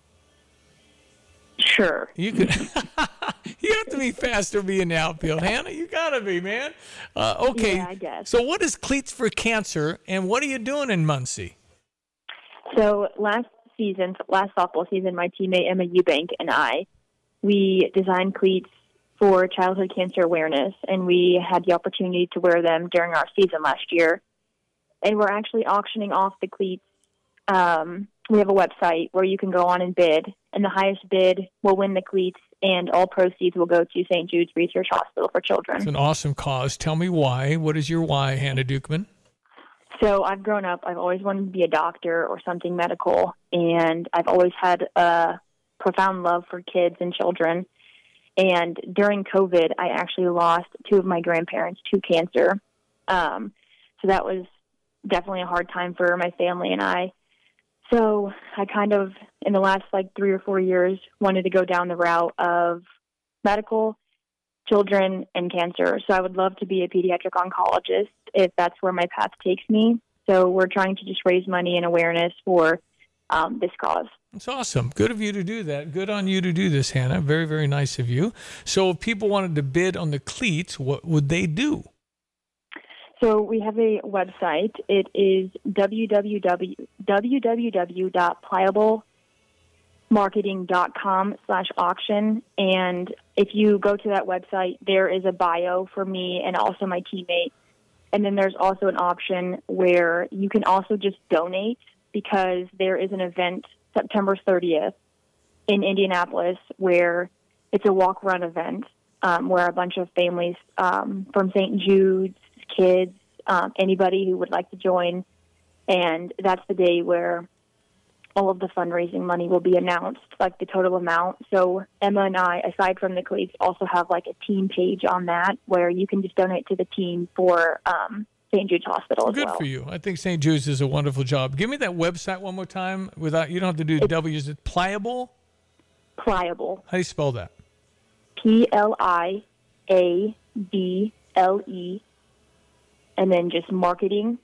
Sure. You could. You have to be faster being the outfield, Hannah. You gotta be, man. Uh, okay. Yeah, I guess. So what is Cleats for Cancer, and what are you doing in Muncie? So last season, last softball season, my teammate Emma Eubank and I, we designed cleats for childhood cancer awareness, and we had the opportunity to wear them during our season last year. And we're actually auctioning off the cleats. Um, we have a website where you can go on and bid, and the highest bid will win the cleats, and all proceeds will go to Saint Jude's Research Hospital for Children. It's an awesome cause. Tell me why. What is your why, Hannah Dukeman? So I've grown up, I've always wanted to be a doctor or something medical, and I've always had a profound love for kids and children. And during COVID, I actually lost two of my grandparents to cancer. Um, so that was definitely a hard time for my family and I. So I kind of, in the last like three or four years, wanted to go down the route of medical, children, and cancer. So I would love to be a pediatric oncologist if that's where my path takes me. So we're trying to just raise money and awareness for um, this cause. It's awesome. Good of you to do that. Good on you to do this, Hannah. Very, very nice of you. So if people wanted to bid on the cleats, what would they do? So we have a website. It is w w w dot pliable marketing dot com slash auction. And if you go to that website, there is a bio for me and also my teammate. And then there's also an option where you can also just donate, because there is an event September thirtieth in Indianapolis where it's a walk-run event um, where a bunch of families um, from Saint Jude's, kids, um, anybody who would like to join. And that's the day where all of the fundraising money will be announced, like the total amount. So Emma and I, aside from the cleats, also have like a team page on that where you can just donate to the team for um, Saint Jude's Hospital as Good well. for you. I think Saint Jude's is a wonderful job. Give me that website one more time. Without you don't have to do W. Is it Pliable? Pliable. How do you spell that? P L I A B L E, and then just marketing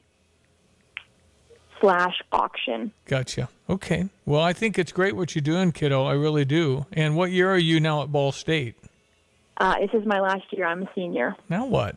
slash auction. Gotcha. Okay. Well, I think it's great what you're doing, kiddo. I really do. And what year are you now at Ball State? Uh, this is my last year. I'm a senior. Now what?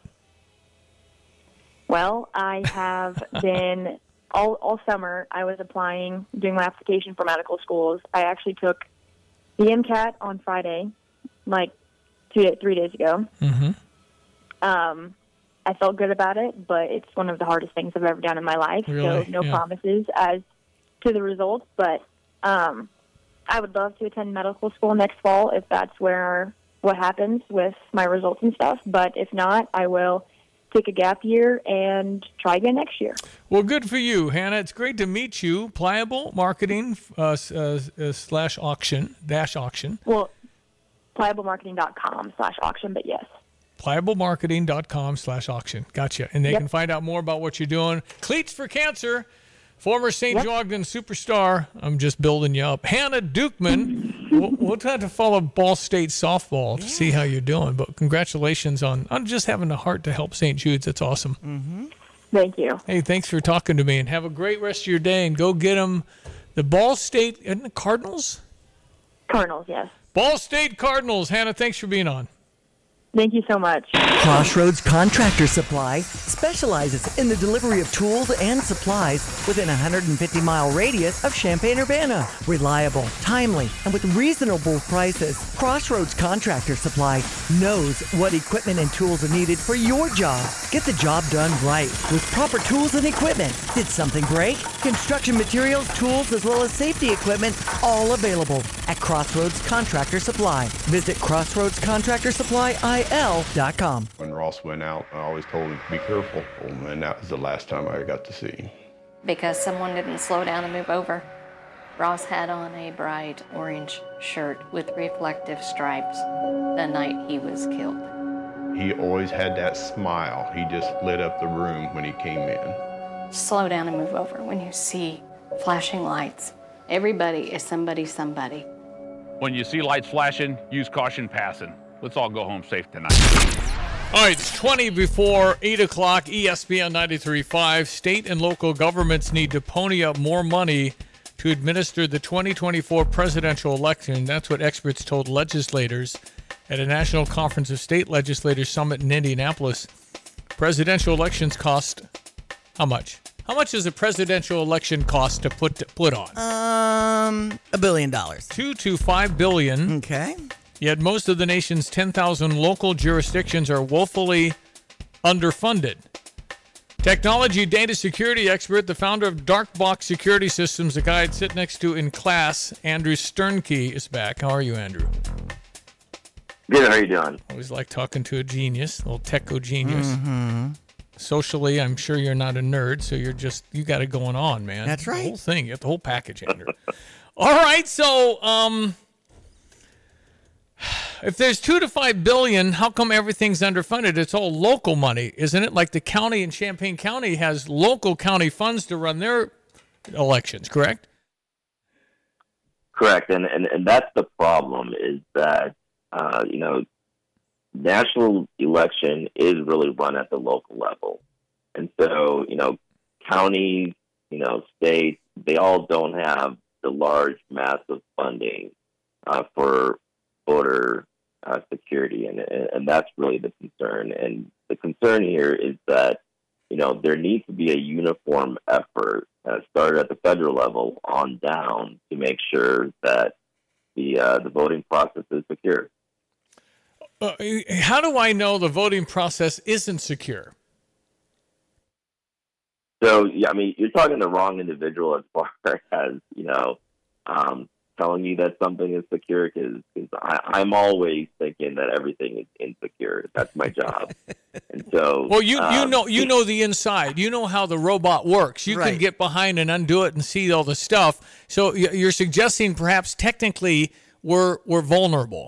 Well, I have been all all summer. I was applying, doing my application for medical schools. I actually took the MCAT on Friday, like two, three days ago. Mm-hmm. Um, I felt good about it, but it's one of the hardest things I've ever done in my life. Really? So no Yeah. promises as to the results. But um, I would love to attend medical school next fall if that's where what happens with my results and stuff. But if not, I will take a gap year and try again next year. Well, good for you, Hannah. It's great to meet you. Pliable Marketing uh, s- uh, uh, slash auction, dash auction. Well, pliable marketing dot com slash auction, but yes. pliable marketing dot com slash auction. Gotcha. And they Yep. can find out more about what you're doing. Cleats for Cancer, former Saint Joe Ogden superstar. I'm just building you up. Hannah Dukeman. we'll, we'll try to follow Ball State softball to see how you're doing. But congratulations on, on just having the heart to help Saint Jude's. That's awesome. Mm-hmm. Thank you. Hey, thanks for talking to me, and have a great rest of your day. And go get them. The Ball State, isn't it Cardinals? Cardinals, yes. Ball State Cardinals. Hannah, thanks for being on. Thank you so much. Crossroads Contractor Supply specializes in the delivery of tools and supplies within a one hundred fifty mile radius of Champaign-Urbana. Reliable, timely, and with reasonable prices, Crossroads Contractor Supply knows what equipment and tools are needed for your job. Get the job done right with proper tools and equipment. Did something break? Construction materials, tools, as well as safety equipment, all available at Crossroads Contractor Supply. Visit Crossroads Contractor Supply I L dot com. When Ross went out, I always told him to be careful, and that was the last time I got to see him. Because someone didn't slow down and move over. Ross had on a bright orange shirt with reflective stripes the night he was killed. He always had that smile. He just lit up the room when he came in. Slow down and move over when you see flashing lights. Everybody is somebody somebody. When you see lights flashing, use caution passing. Let's all go home safe tonight. All right, it's twenty before eight o'clock, E S P N ninety-three point five. State and local governments need to pony up more money to administer the twenty twenty-four presidential election. That's what experts told legislators at a National Conference of State Legislators Summit in Indianapolis. Presidential elections cost how much? How much does a presidential election cost to put to put on? Um, a billion dollars. Two to five billion. Okay. Yet most of the nation's ten thousand local jurisdictions are woefully underfunded. Technology data security expert, the founder of Darkbox Security Systems, the guy I'd sit next to in class, Andrew Sternke, is back. How are you, Andrew? Good. How are you doing? Always like talking to a genius, a little techo genius. Mm-hmm. Socially, I'm sure you're not a nerd, so you're just, you got it going on, man. That's right. The whole thing. You got the whole package, Andrew. All right, so um, if there's two to five billion, how come everything's underfunded? It's all local money, isn't it? Like the county in Champaign County has local county funds to run their elections, correct? Correct, and and, and that's the problem is that, uh, you know, national election is really run at the local level. And so, you know, counties, you know, states, they all don't have the large, massive funding uh, for voter uh, security. And, and that's really the concern. And the concern here is that, you know, there needs to be a uniform effort uh, started at the federal level on down to make sure that the uh, the voting process is secure. Uh, how do I know the voting process isn't secure? So, yeah, I mean, you're talking to the wrong individual as far as, you know, um, telling you that something is secure, because I'm always thinking that everything is insecure. That's my job. And so, well, you, um, you know you know the inside. You know how the robot works. You Right. can get behind and undo it and see all the stuff. So you're suggesting perhaps technically we're we're vulnerable.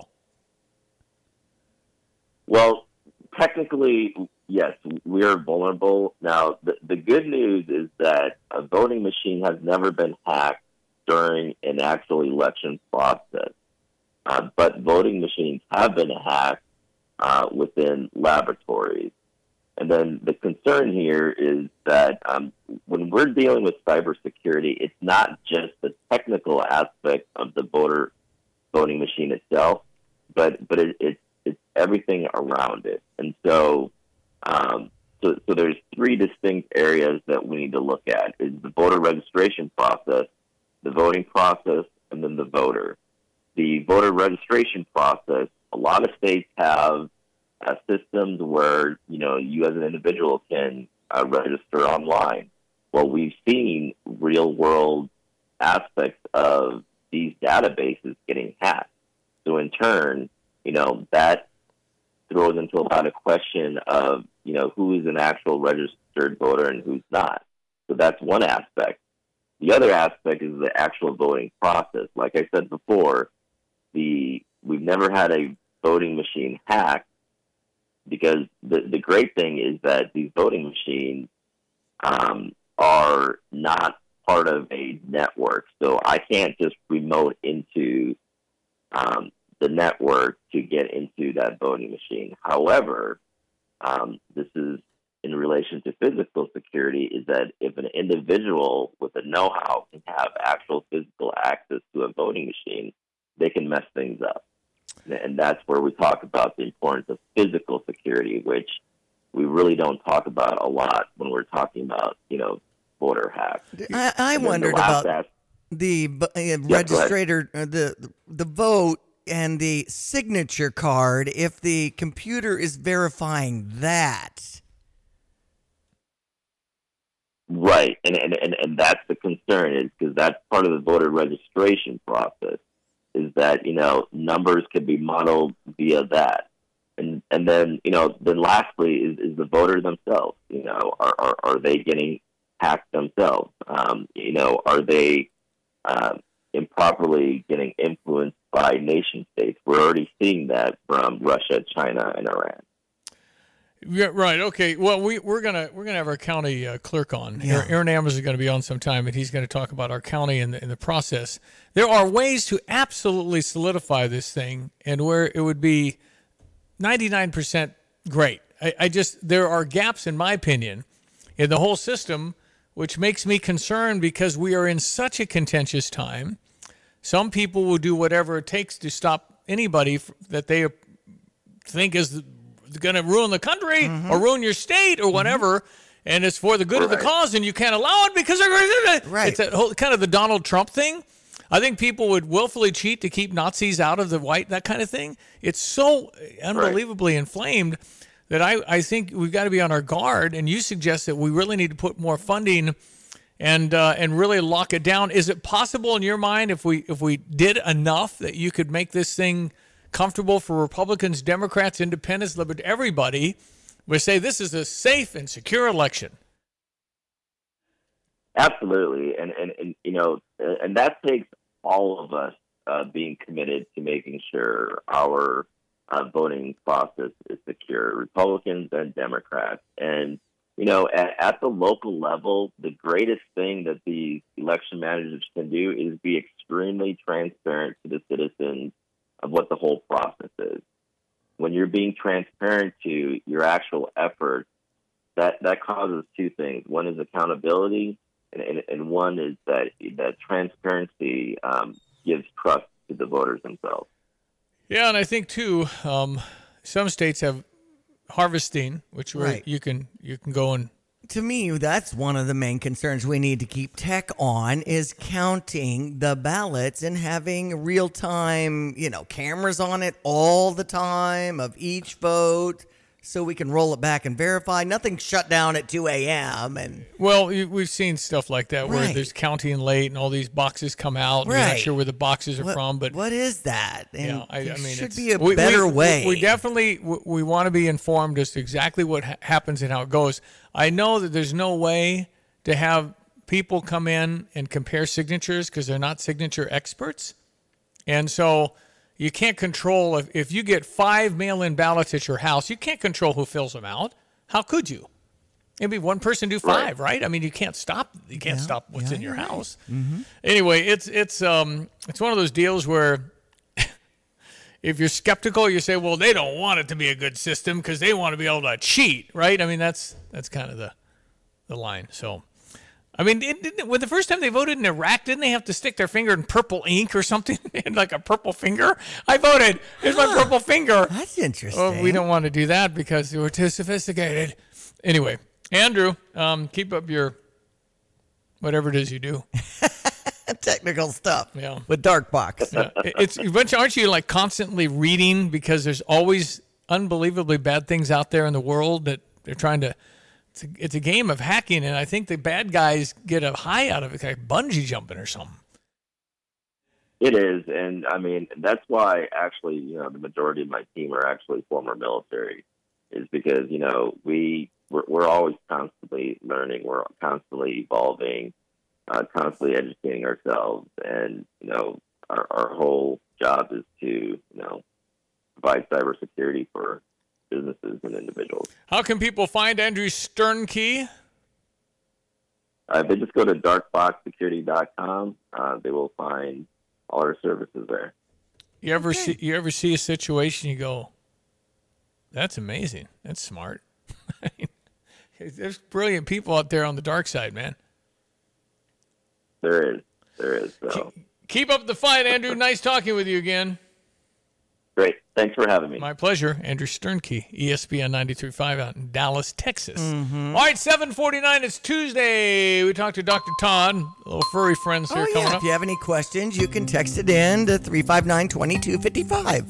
Well, technically, yes, we're vulnerable. Now, the, the good news is that a voting machine has never been hacked during an actual election process. Uh, but voting machines have been hacked uh, within laboratories. And then the concern here is that um, when we're dealing with cybersecurity, it's not just the technical aspect of the voter voting machine itself, but but it, it's it's everything around it. And so, um, so so there's three distinct areas that we need to look at: is the voter registration process, the voting process, and then the voter. The voter registration process, a lot of states have uh, systems where, you know, you as an individual can uh, register online. Well, we've seen real world aspects of these databases getting hacked. So in turn, you know, that throws into a lot of question of, you know, who is an actual registered voter and who's not. So that's one aspect. The other aspect is the actual voting process. Like I said before, the we've never had a voting machine hacked, because the, the great thing is that these voting machines um, are not part of a network. So I can't just remote into um, the network to get into that voting machine. However, um, this is in relation to physical security, is that if an individual with a know-how can have actual physical access to a voting machine, they can mess things up. And that's where we talk about the importance of physical security, which we really don't talk about a lot when we're talking about, you know, voter hacks. I, I wondered about aspect, the uh, yeah, registrator, uh, the the vote and the signature card, if the computer is verifying that. Right, and and, and, and that's the concern, is because that's part of the voter registration process, is that, you know, numbers can be modeled via that. And and then, you know, then lastly is, is the voter themselves. You know, are, are, are they getting hacked themselves? Um, you know, are they uh, properly getting influenced by nation states. We're already seeing that from Russia, China, and Iran. Yeah, right. Okay. Well, we we're gonna we're gonna have our county uh, clerk on. Yeah. Aaron Amers is going to be on sometime, and he's going to talk about our county and the, and the process. There are ways to absolutely solidify this thing, and where it would be ninety-nine percent great. I, I just there are gaps, in my opinion, in the whole system, which makes me concerned because we are in such a contentious time. Some people will do whatever it takes to stop anybody f- that they think is going to ruin the country mm-hmm. or ruin your state or whatever, mm-hmm. and it's for the good right. of the cause, and you can't allow it because they're going to. Right. It's a whole, kind of the Donald Trump thing. I think people would willfully cheat to keep Nazis out of the white, that kind of thing. It's so unbelievably right. inflamed that I, I think we've got to be on our guard, and you suggest that we really need to put more funding and uh, and really lock it down. Is it possible in your mind, if we if we did enough, that you could make this thing comfortable for Republicans, Democrats, Independents, Libertarians, everybody, would say this is a safe and secure election? Absolutely, and and, and you know, and that takes all of us uh, being committed to making sure our uh, voting process is secure, Republicans and Democrats. And you know, at, at the local level, the greatest thing that these election managers can do is be extremely transparent to the citizens of what the whole process is. When you're being transparent to your actual efforts, that, that causes two things. One is accountability, and, and, and one is that that transparency um, gives trust to the voters themselves. Yeah, and I think too, um, some states have harvesting, which where Right. you can you can go and. To me, that's one of the main concerns we need to keep tech on is counting the ballots and having real-time, you know, cameras on it all the time of each vote so we can roll it back and verify. Nothing shut down at two a.m. and Well, you- we've seen stuff like that where Right. there's counting late and all these boxes come out. And You're not Right. sure where the boxes are What- from, but what is that? And yeah, I, I there mean, should it's- be a we- better we, way. We, we definitely we, we want to be informed as to exactly what ha- happens and how it goes. I know that there's no way to have people come in and compare signatures because they're not signature experts, and so you can't control if, if you get five mail-in ballots at your house, you can't control who fills them out. How could you? Maybe one person do five, right? I mean, you can't stop. You can't Yeah, stop what's yeah, in your you're right. house. Mhm. Anyway, it's it's um it's one of those deals where if you're skeptical, you say, well, they don't want it to be a good system because they want to be able to cheat, right? I mean, that's that's kind of the the line. So, I mean, it, didn't, when the first time they voted in Iraq, didn't they have to stick their finger in purple ink or something, like a purple finger? I voted. Here's my purple finger. That's interesting. Well, we don't want to do that because we're too sophisticated. Anyway, Andrew, um, keep up your whatever it is you do. Technical stuff. Yeah. With Darkbox. Yeah. It's but aren't you like constantly reading because there's always unbelievably bad things out there in the world that they're trying to. It's a, it's a game of hacking, and I think the bad guys get a high out of it, like bungee jumping or something. It is, and I mean that's why actually, you know, the majority of my team are actually former military, is because you know we we're, we're always constantly learning, we're constantly evolving, uh, constantly educating ourselves, and you know our, our whole job is to you know provide cybersecurity for businesses and individuals. How can people find Andrew Sternke? Uh, they just go to dark box security dot com. Uh, they will find all our services there. You ever see you ever see a situation you go, that's amazing. That's smart. There's brilliant people out there on the dark side, man. There is. There is. So. Keep up the fight, Andrew. Nice talking with you again. Great. Thanks for having me. My pleasure. Andrew Sternke, E S P N ninety-three point five out in Dallas, Texas. Mm-hmm. All right, seven forty-nine. It's Tuesday. We talked to Doctor Todd. Little furry friends here Oh, coming yeah. up. If you have any questions, you can text it in to three five nine, two two five five.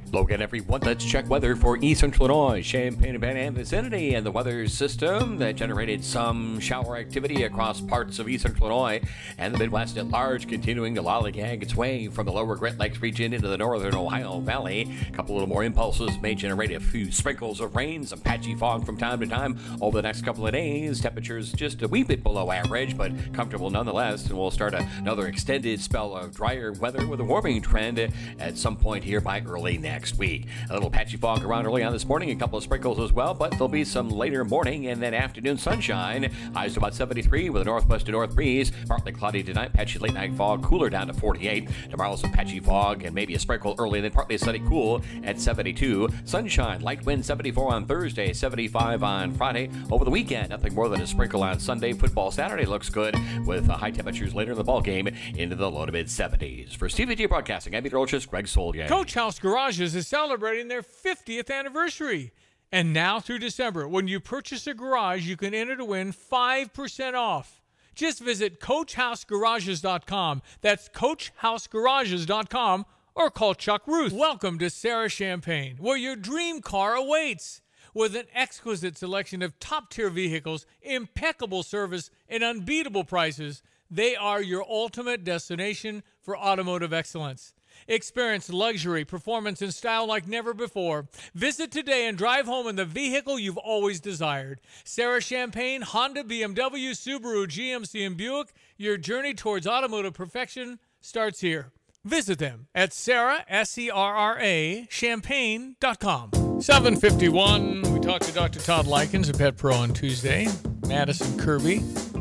Hello again, everyone. Let's check weather for East Central Illinois, Champaign-Urbana and vicinity, and the weather system that generated some shower activity across parts of East Central Illinois and the Midwest at large, continuing to lollygag its way from the lower Great Lakes region into the northern Ohio Valley. A couple little more impulses may generate a few sprinkles of rain, some patchy fog from time to time over the next couple of days. Temperatures just a wee bit below average, but comfortable nonetheless, and we'll start another extended spell of drier weather with a warming trend at some point here by early next next week. A little patchy fog around early on this morning, a couple of sprinkles as well, but there'll be some later morning and then afternoon sunshine. Highs to about seventy-three with a northwest to north breeze. Partly cloudy tonight, patchy late night fog, cooler down to forty-eight. Tomorrow some patchy fog and maybe a sprinkle early, then partly sunny cool at seventy-two. Sunshine, light wind seventy-four on Thursday, seventy-five on Friday. Over the weekend, nothing more than a sprinkle on Sunday. Football Saturday looks good with uh, high temperatures later in the ball game into the low to mid seventies. For Stevie G Broadcasting, I'm meteorologist Greg Soldier. Coach House Garages is celebrating their fiftieth anniversary. And now through December, when you purchase a garage, you can enter to win five percent off. Just visit coach house garages dot com. That's coach house garages dot com or call Chuck Ruth. Welcome to Sarah Champaign, where your dream car awaits. With an exquisite selection of top-tier vehicles, impeccable service, and unbeatable prices, they are your ultimate destination for automotive excellence. Experience luxury, performance, and style like never before. Visit today and drive home in the vehicle you've always desired. Sarah Champaign, Honda, B M W, Subaru, G M C, and Buick. Your journey towards automotive perfection starts here. Visit them at Sarah, S E R R A, champagne dot com. seven fifty-one, we talked to Doctor Todd Likens of Pet Pro on Tuesday. Madison Kirby.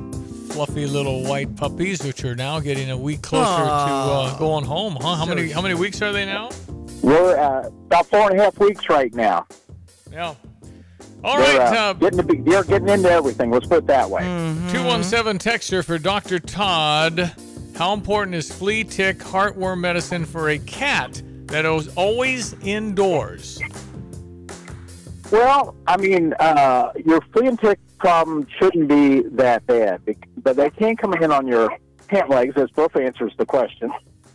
Fluffy little white puppies, which are now getting a week closer Aww. to uh, going home, huh? How many how many weeks are they now? We're uh, about four and a half weeks right now. Yeah. All they're, right. Uh, uh, getting to be, they're getting into everything. Let's put it that way. Mm-hmm. two one seven texter for Doctor Todd. How important is flea, tick, heartworm medicine for a cat that is always indoors? Well, I mean, uh, your flea and tick problem shouldn't be that bad, but they can come in on your pant legs, as both answers the question.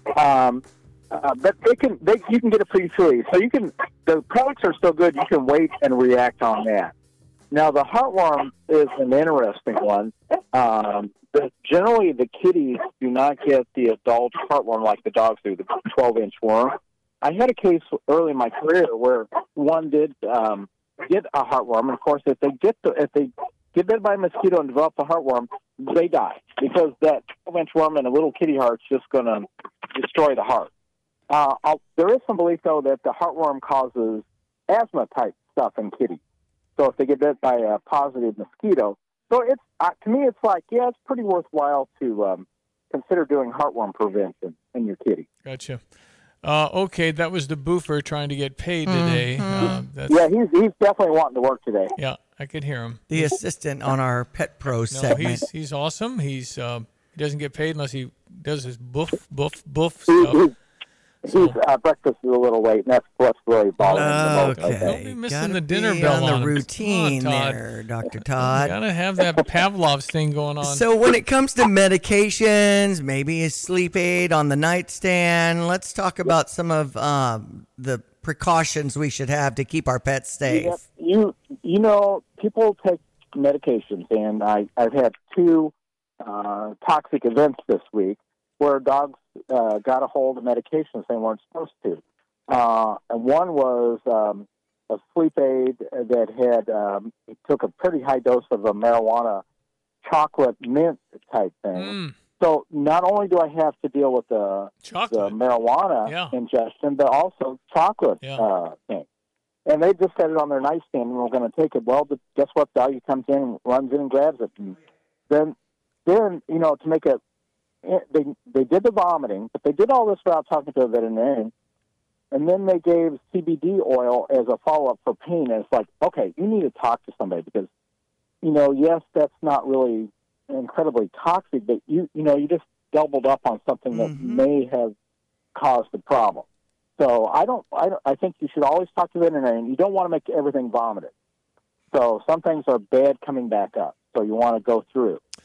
Um, uh, but they can, they, you can get a flea flea, so you can. The products are still good. You can wait and react on that. Now, the heartworm is an interesting one. Um, but generally, the kitties do not get the adult heartworm like the dogs do, the twelve-inch worm. I had a case early in my career where one did. Um, get a heartworm, and of course, if they get the, if they get bit by a mosquito and develop the heartworm, they die because that twelve-inch worm in a little kitty heart's just going to destroy the heart. Uh, I'll, there is some belief, though, that the heartworm causes asthma-type stuff in kitties. So if they get bit by a positive mosquito, so it's uh, to me, it's like, yeah, it's pretty worthwhile to um, consider doing heartworm prevention in your kitty. Gotcha. Uh, okay, that was the boofer trying to get paid today. Mm-hmm. Uh, that's, yeah, he's he's definitely wanting to work today. Yeah, I could hear him. The assistant on our Pet Pro no, segment. he's he's awesome. He's uh, he doesn't get paid unless he does his boof boof boof He- stuff. he's he's, uh, breakfast is a little late, and that's what's really bothering him the most. Don't be missing Gotta the dinner be bell on the on him. routine Come on, Todd. there, Doctor Todd. Gotta have that Pavlov's thing going on. So when it comes to medications, maybe a sleep aid on the nightstand, let's talk about some of um, the precautions we should have to keep our pets safe. Yeah, you you know, people take medications, and I I've had two uh, toxic events this week where dogs uh, got a hold of medications they weren't supposed to, uh, and one was um, a sleep aid that had um, it took a pretty high dose of a marijuana chocolate mint type thing. Mm. So not only do I have to deal with the, the marijuana Yeah. ingestion, but also chocolate Yeah. uh, thing. And they just set it on their nightstand, and we're going to take it. Well, but guess what? The doggy comes in, runs in, and grabs it. And then, then you know, to make it, they they did the vomiting, but they did all this without talking to a veterinarian. And then they gave C B D oil as a follow-up for pain. And it's like, okay, you need to talk to somebody because, you know, yes, that's not really incredibly toxic, but you you know, you just doubled up on something that Mm-hmm. may have caused the problem. So I don't, I don't, I think you should always talk to the veterinarian. You don't want to make everything vomited. So some things are bad coming back up. So you want to go through.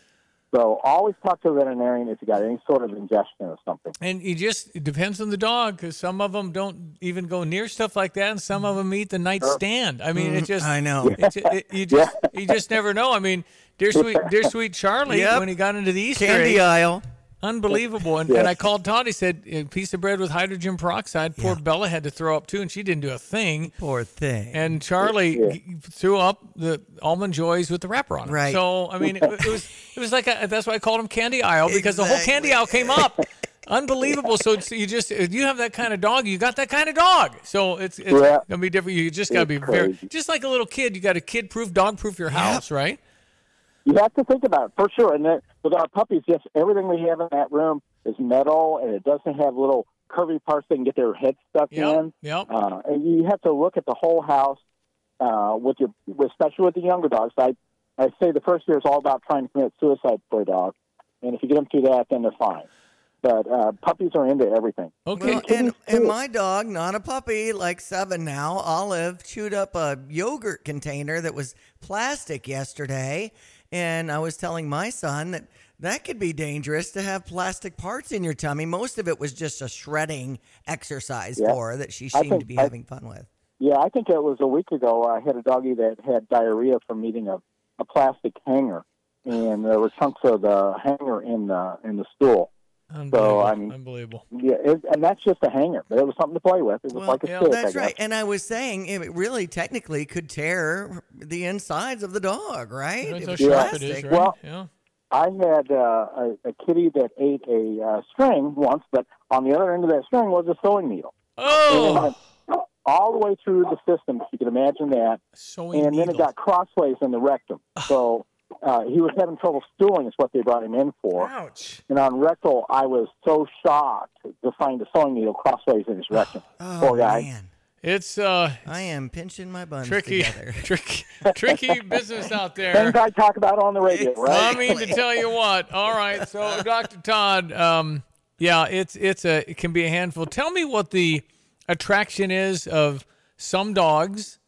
So always talk to a veterinarian if you got any sort of ingestion or something. And you just, it depends on the dog, because some of them don't even go near stuff like that, and some of them eat the nightstand. I mean, it just, I know. It, it, you just, you just never know. I mean, dear sweet, dear sweet Charlie, Yep. when he got into the Easter Candy egg, aisle. unbelievable. And, Yes. and I called Todd. He said, a piece of bread with hydrogen peroxide. Poor Bella had to throw up too, and she didn't do a thing. Poor thing. And Charlie Yeah. g- threw up the almond joys with the wrapper on it. Right. So I mean, it, it was it was like a, that's why I called him Candy Aisle, because the whole candy aisle came up. Unbelievable. So it's, you just if you have that kind of dog, you got that kind of dog. So it's it's Yeah. gonna be different. You just gotta It's be very crazy. just like a little kid. You got to kid proof, dog proof your house, right? You have to think about it, for sure. And that, with our puppies, yes, everything we have in that room is metal, and it doesn't have little curvy parts they can get their head stuck Yep, in. yep. Uh, and you have to look at the whole house, uh, with your, especially with the younger dogs. I, I say the first year is all about trying to commit suicide for a dog, and if you get them through that, then they're fine. But uh, puppies are into everything. Okay. Well, and, and my dog, not a puppy, like seven now, Olive, chewed up a yogurt container that was plastic yesterday. And I was telling my son that that could be dangerous to have plastic parts in your tummy. Most of it was just a shredding exercise Yeah. for her that she I seemed think- to be I- having fun with. Yeah, I think it was a week ago. I had a doggie that had diarrhea from eating a, a plastic hanger, and there were chunks of the hanger in the in the stool. So I mean, Unbelievable. yeah, it, and that's just a hanger, but it was something to play with. It was Well, like a yeah, stick. I that's guess. right. And I was saying it really technically could tear the insides of the dog, right? Depends It how was sharp it plastic. is, right? Well, yeah. I had uh, a, a kitty that ate a uh, string once, but on the other end of that string was a sewing needle. Oh. And it went all the way through the system, if you can imagine that. Sewing and then it got crossways in the rectum. So uh, he was having trouble stooling, is what they brought him in for. Ouch. And on rectal, I was so shocked to find a sewing needle crossways in his rectum. Oh, Poor guy. man. It's uh, I am pinching my buns tricky, together. tricky, tricky business out there. Things I talk about on the radio, right? I mean to tell you what. All right, so Doctor Todd, um, yeah, it's it's a it can be a handful. Tell me what the attraction is of some dogs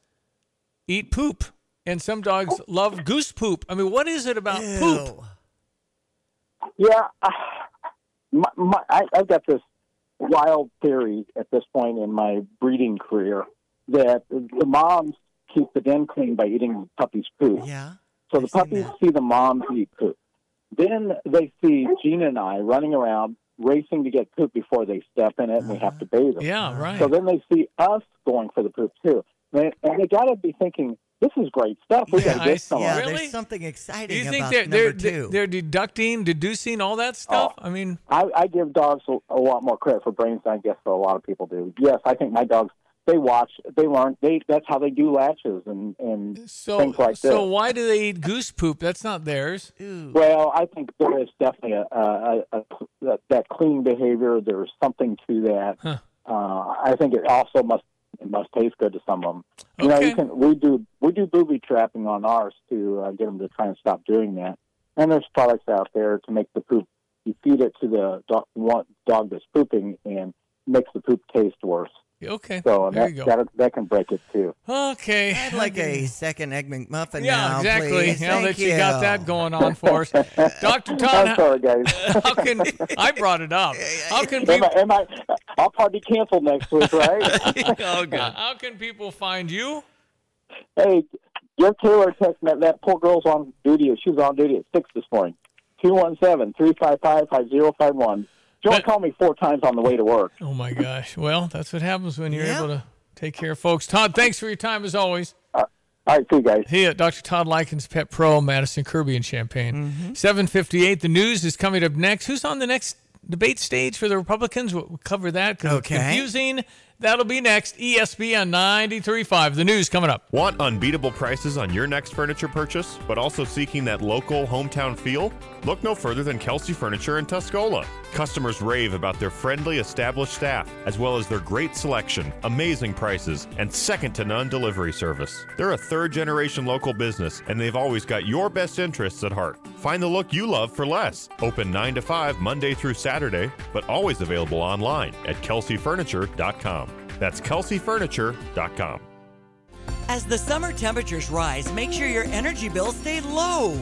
eat poop and some dogs love goose poop. I mean, what is it about Ew. poop? Yeah, uh, my, my, I, I've got this wild theory at this point in my breeding career that the moms keep the den clean by eating the puppy's poop. Yeah. So the puppies see the moms eat poop. Then they see Gina and I running around racing to get poop before they step in it, and we have to bathe them. Yeah, right. So then they see us going for the poop too, and and they got to be thinking, "This is great stuff. We Yeah, got to I get see. some." Yeah, Really? there's something exciting Do you think about they're number they're, two. they're deducting, deducing all that stuff? I mean, I, I give dogs a, a lot more credit for brains than I guess a lot of people do. Yes, I think my dogs, they watch, they learn, they that's how they do latches and, and so things like so this. why do they eat goose poop? That's not theirs. Well, I think there is definitely a, a, a, a that, that clean behavior. There's something to that. Huh. Uh, I think it also must it must taste good to some of them. You know, Okay. you can we do we do booby trapping on ours to uh, get them to try and stop doing that. And there's products out there to make the poop. You feed it to the dog, one dog that's pooping, and makes the poop taste worse. Okay, So there that, you go. that that can break it too. Okay. I'd like a second Egg McMuffin Yeah, now, exactly. please. Now Thank that you got that going on for us, Doctor Todd. I'm how- sorry, guys. How can I brought it up? How can Am people? I, am I, I'll probably be canceled next week, right? Oh, good. How can people find you? Hey, give Taylor a text. That, that poor girl's on duty. She was on duty at six this morning. two one seven, three five five, five zero five one. Don't call me four times on the way to work. Oh my gosh! Well, that's what happens when you're Yeah. able to take care of folks. Todd, thanks for your time as always. All right, see you guys. Here, Doctor Todd Likens, Pet Pro, Madison, Kirby, and Champaign. seven fifty-eight. The news is coming up next. Who's on the next debate stage for the Republicans? We'll cover that because Okay. it's confusing. That'll be next. E S P N ninety-three point five. The news coming up. Want unbeatable prices on your next furniture purchase, but also seeking that local hometown feel? Look no further than Kelsey Furniture in Tuscola. Customers rave about their friendly, established staff, as well as their great selection, amazing prices, and second-to-none delivery service. They're a third-generation local business, and they've always got your best interests at heart. Find the look you love for less. Open nine to five Monday through Saturday, but always available online at kelsey furniture dot com. That's kelsey furniture dot com. As the summer temperatures rise, make sure your energy bills stay low.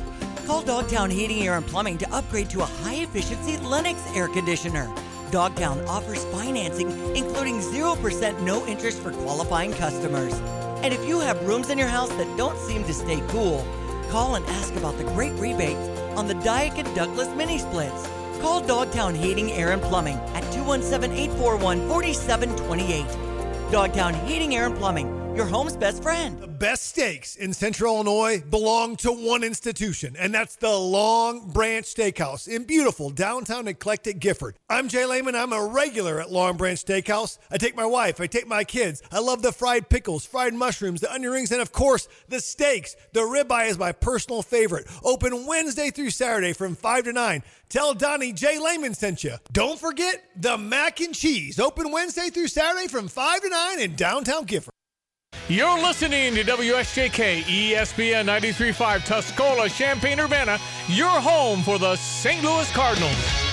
Call Dogtown Heating, Air, and Plumbing to upgrade to a high-efficiency Lennox air conditioner. Dogtown offers financing, including zero percent no interest for qualifying customers. And if you have rooms in your house that don't seem to stay cool, call and ask about the great rebates on the Daikin Douglas mini splits. Call Dogtown Heating, Air, and Plumbing at two one seven, eight four one, four seven two eight. Dogtown Heating, Air, and Plumbing, your home's best friend. The best steaks in Central Illinois belong to one institution, and that's the Long Branch Steakhouse in beautiful downtown eclectic Gifford. I'm Jay Lehman. I'm a regular at Long Branch Steakhouse. I take my wife. I take my kids. I love the fried pickles, fried mushrooms, the onion rings, and, of course, the steaks. The ribeye is my personal favorite. Open Wednesday through Saturday from five to nine. Tell Donnie Jay Lehman sent you. Don't forget the mac and cheese. Open Wednesday through Saturday from five to nine in downtown Gifford. You're listening to W S J K E S P N ninety-three point five Tuscola, Champaign-Urbana, your home for the Saint Louis Cardinals.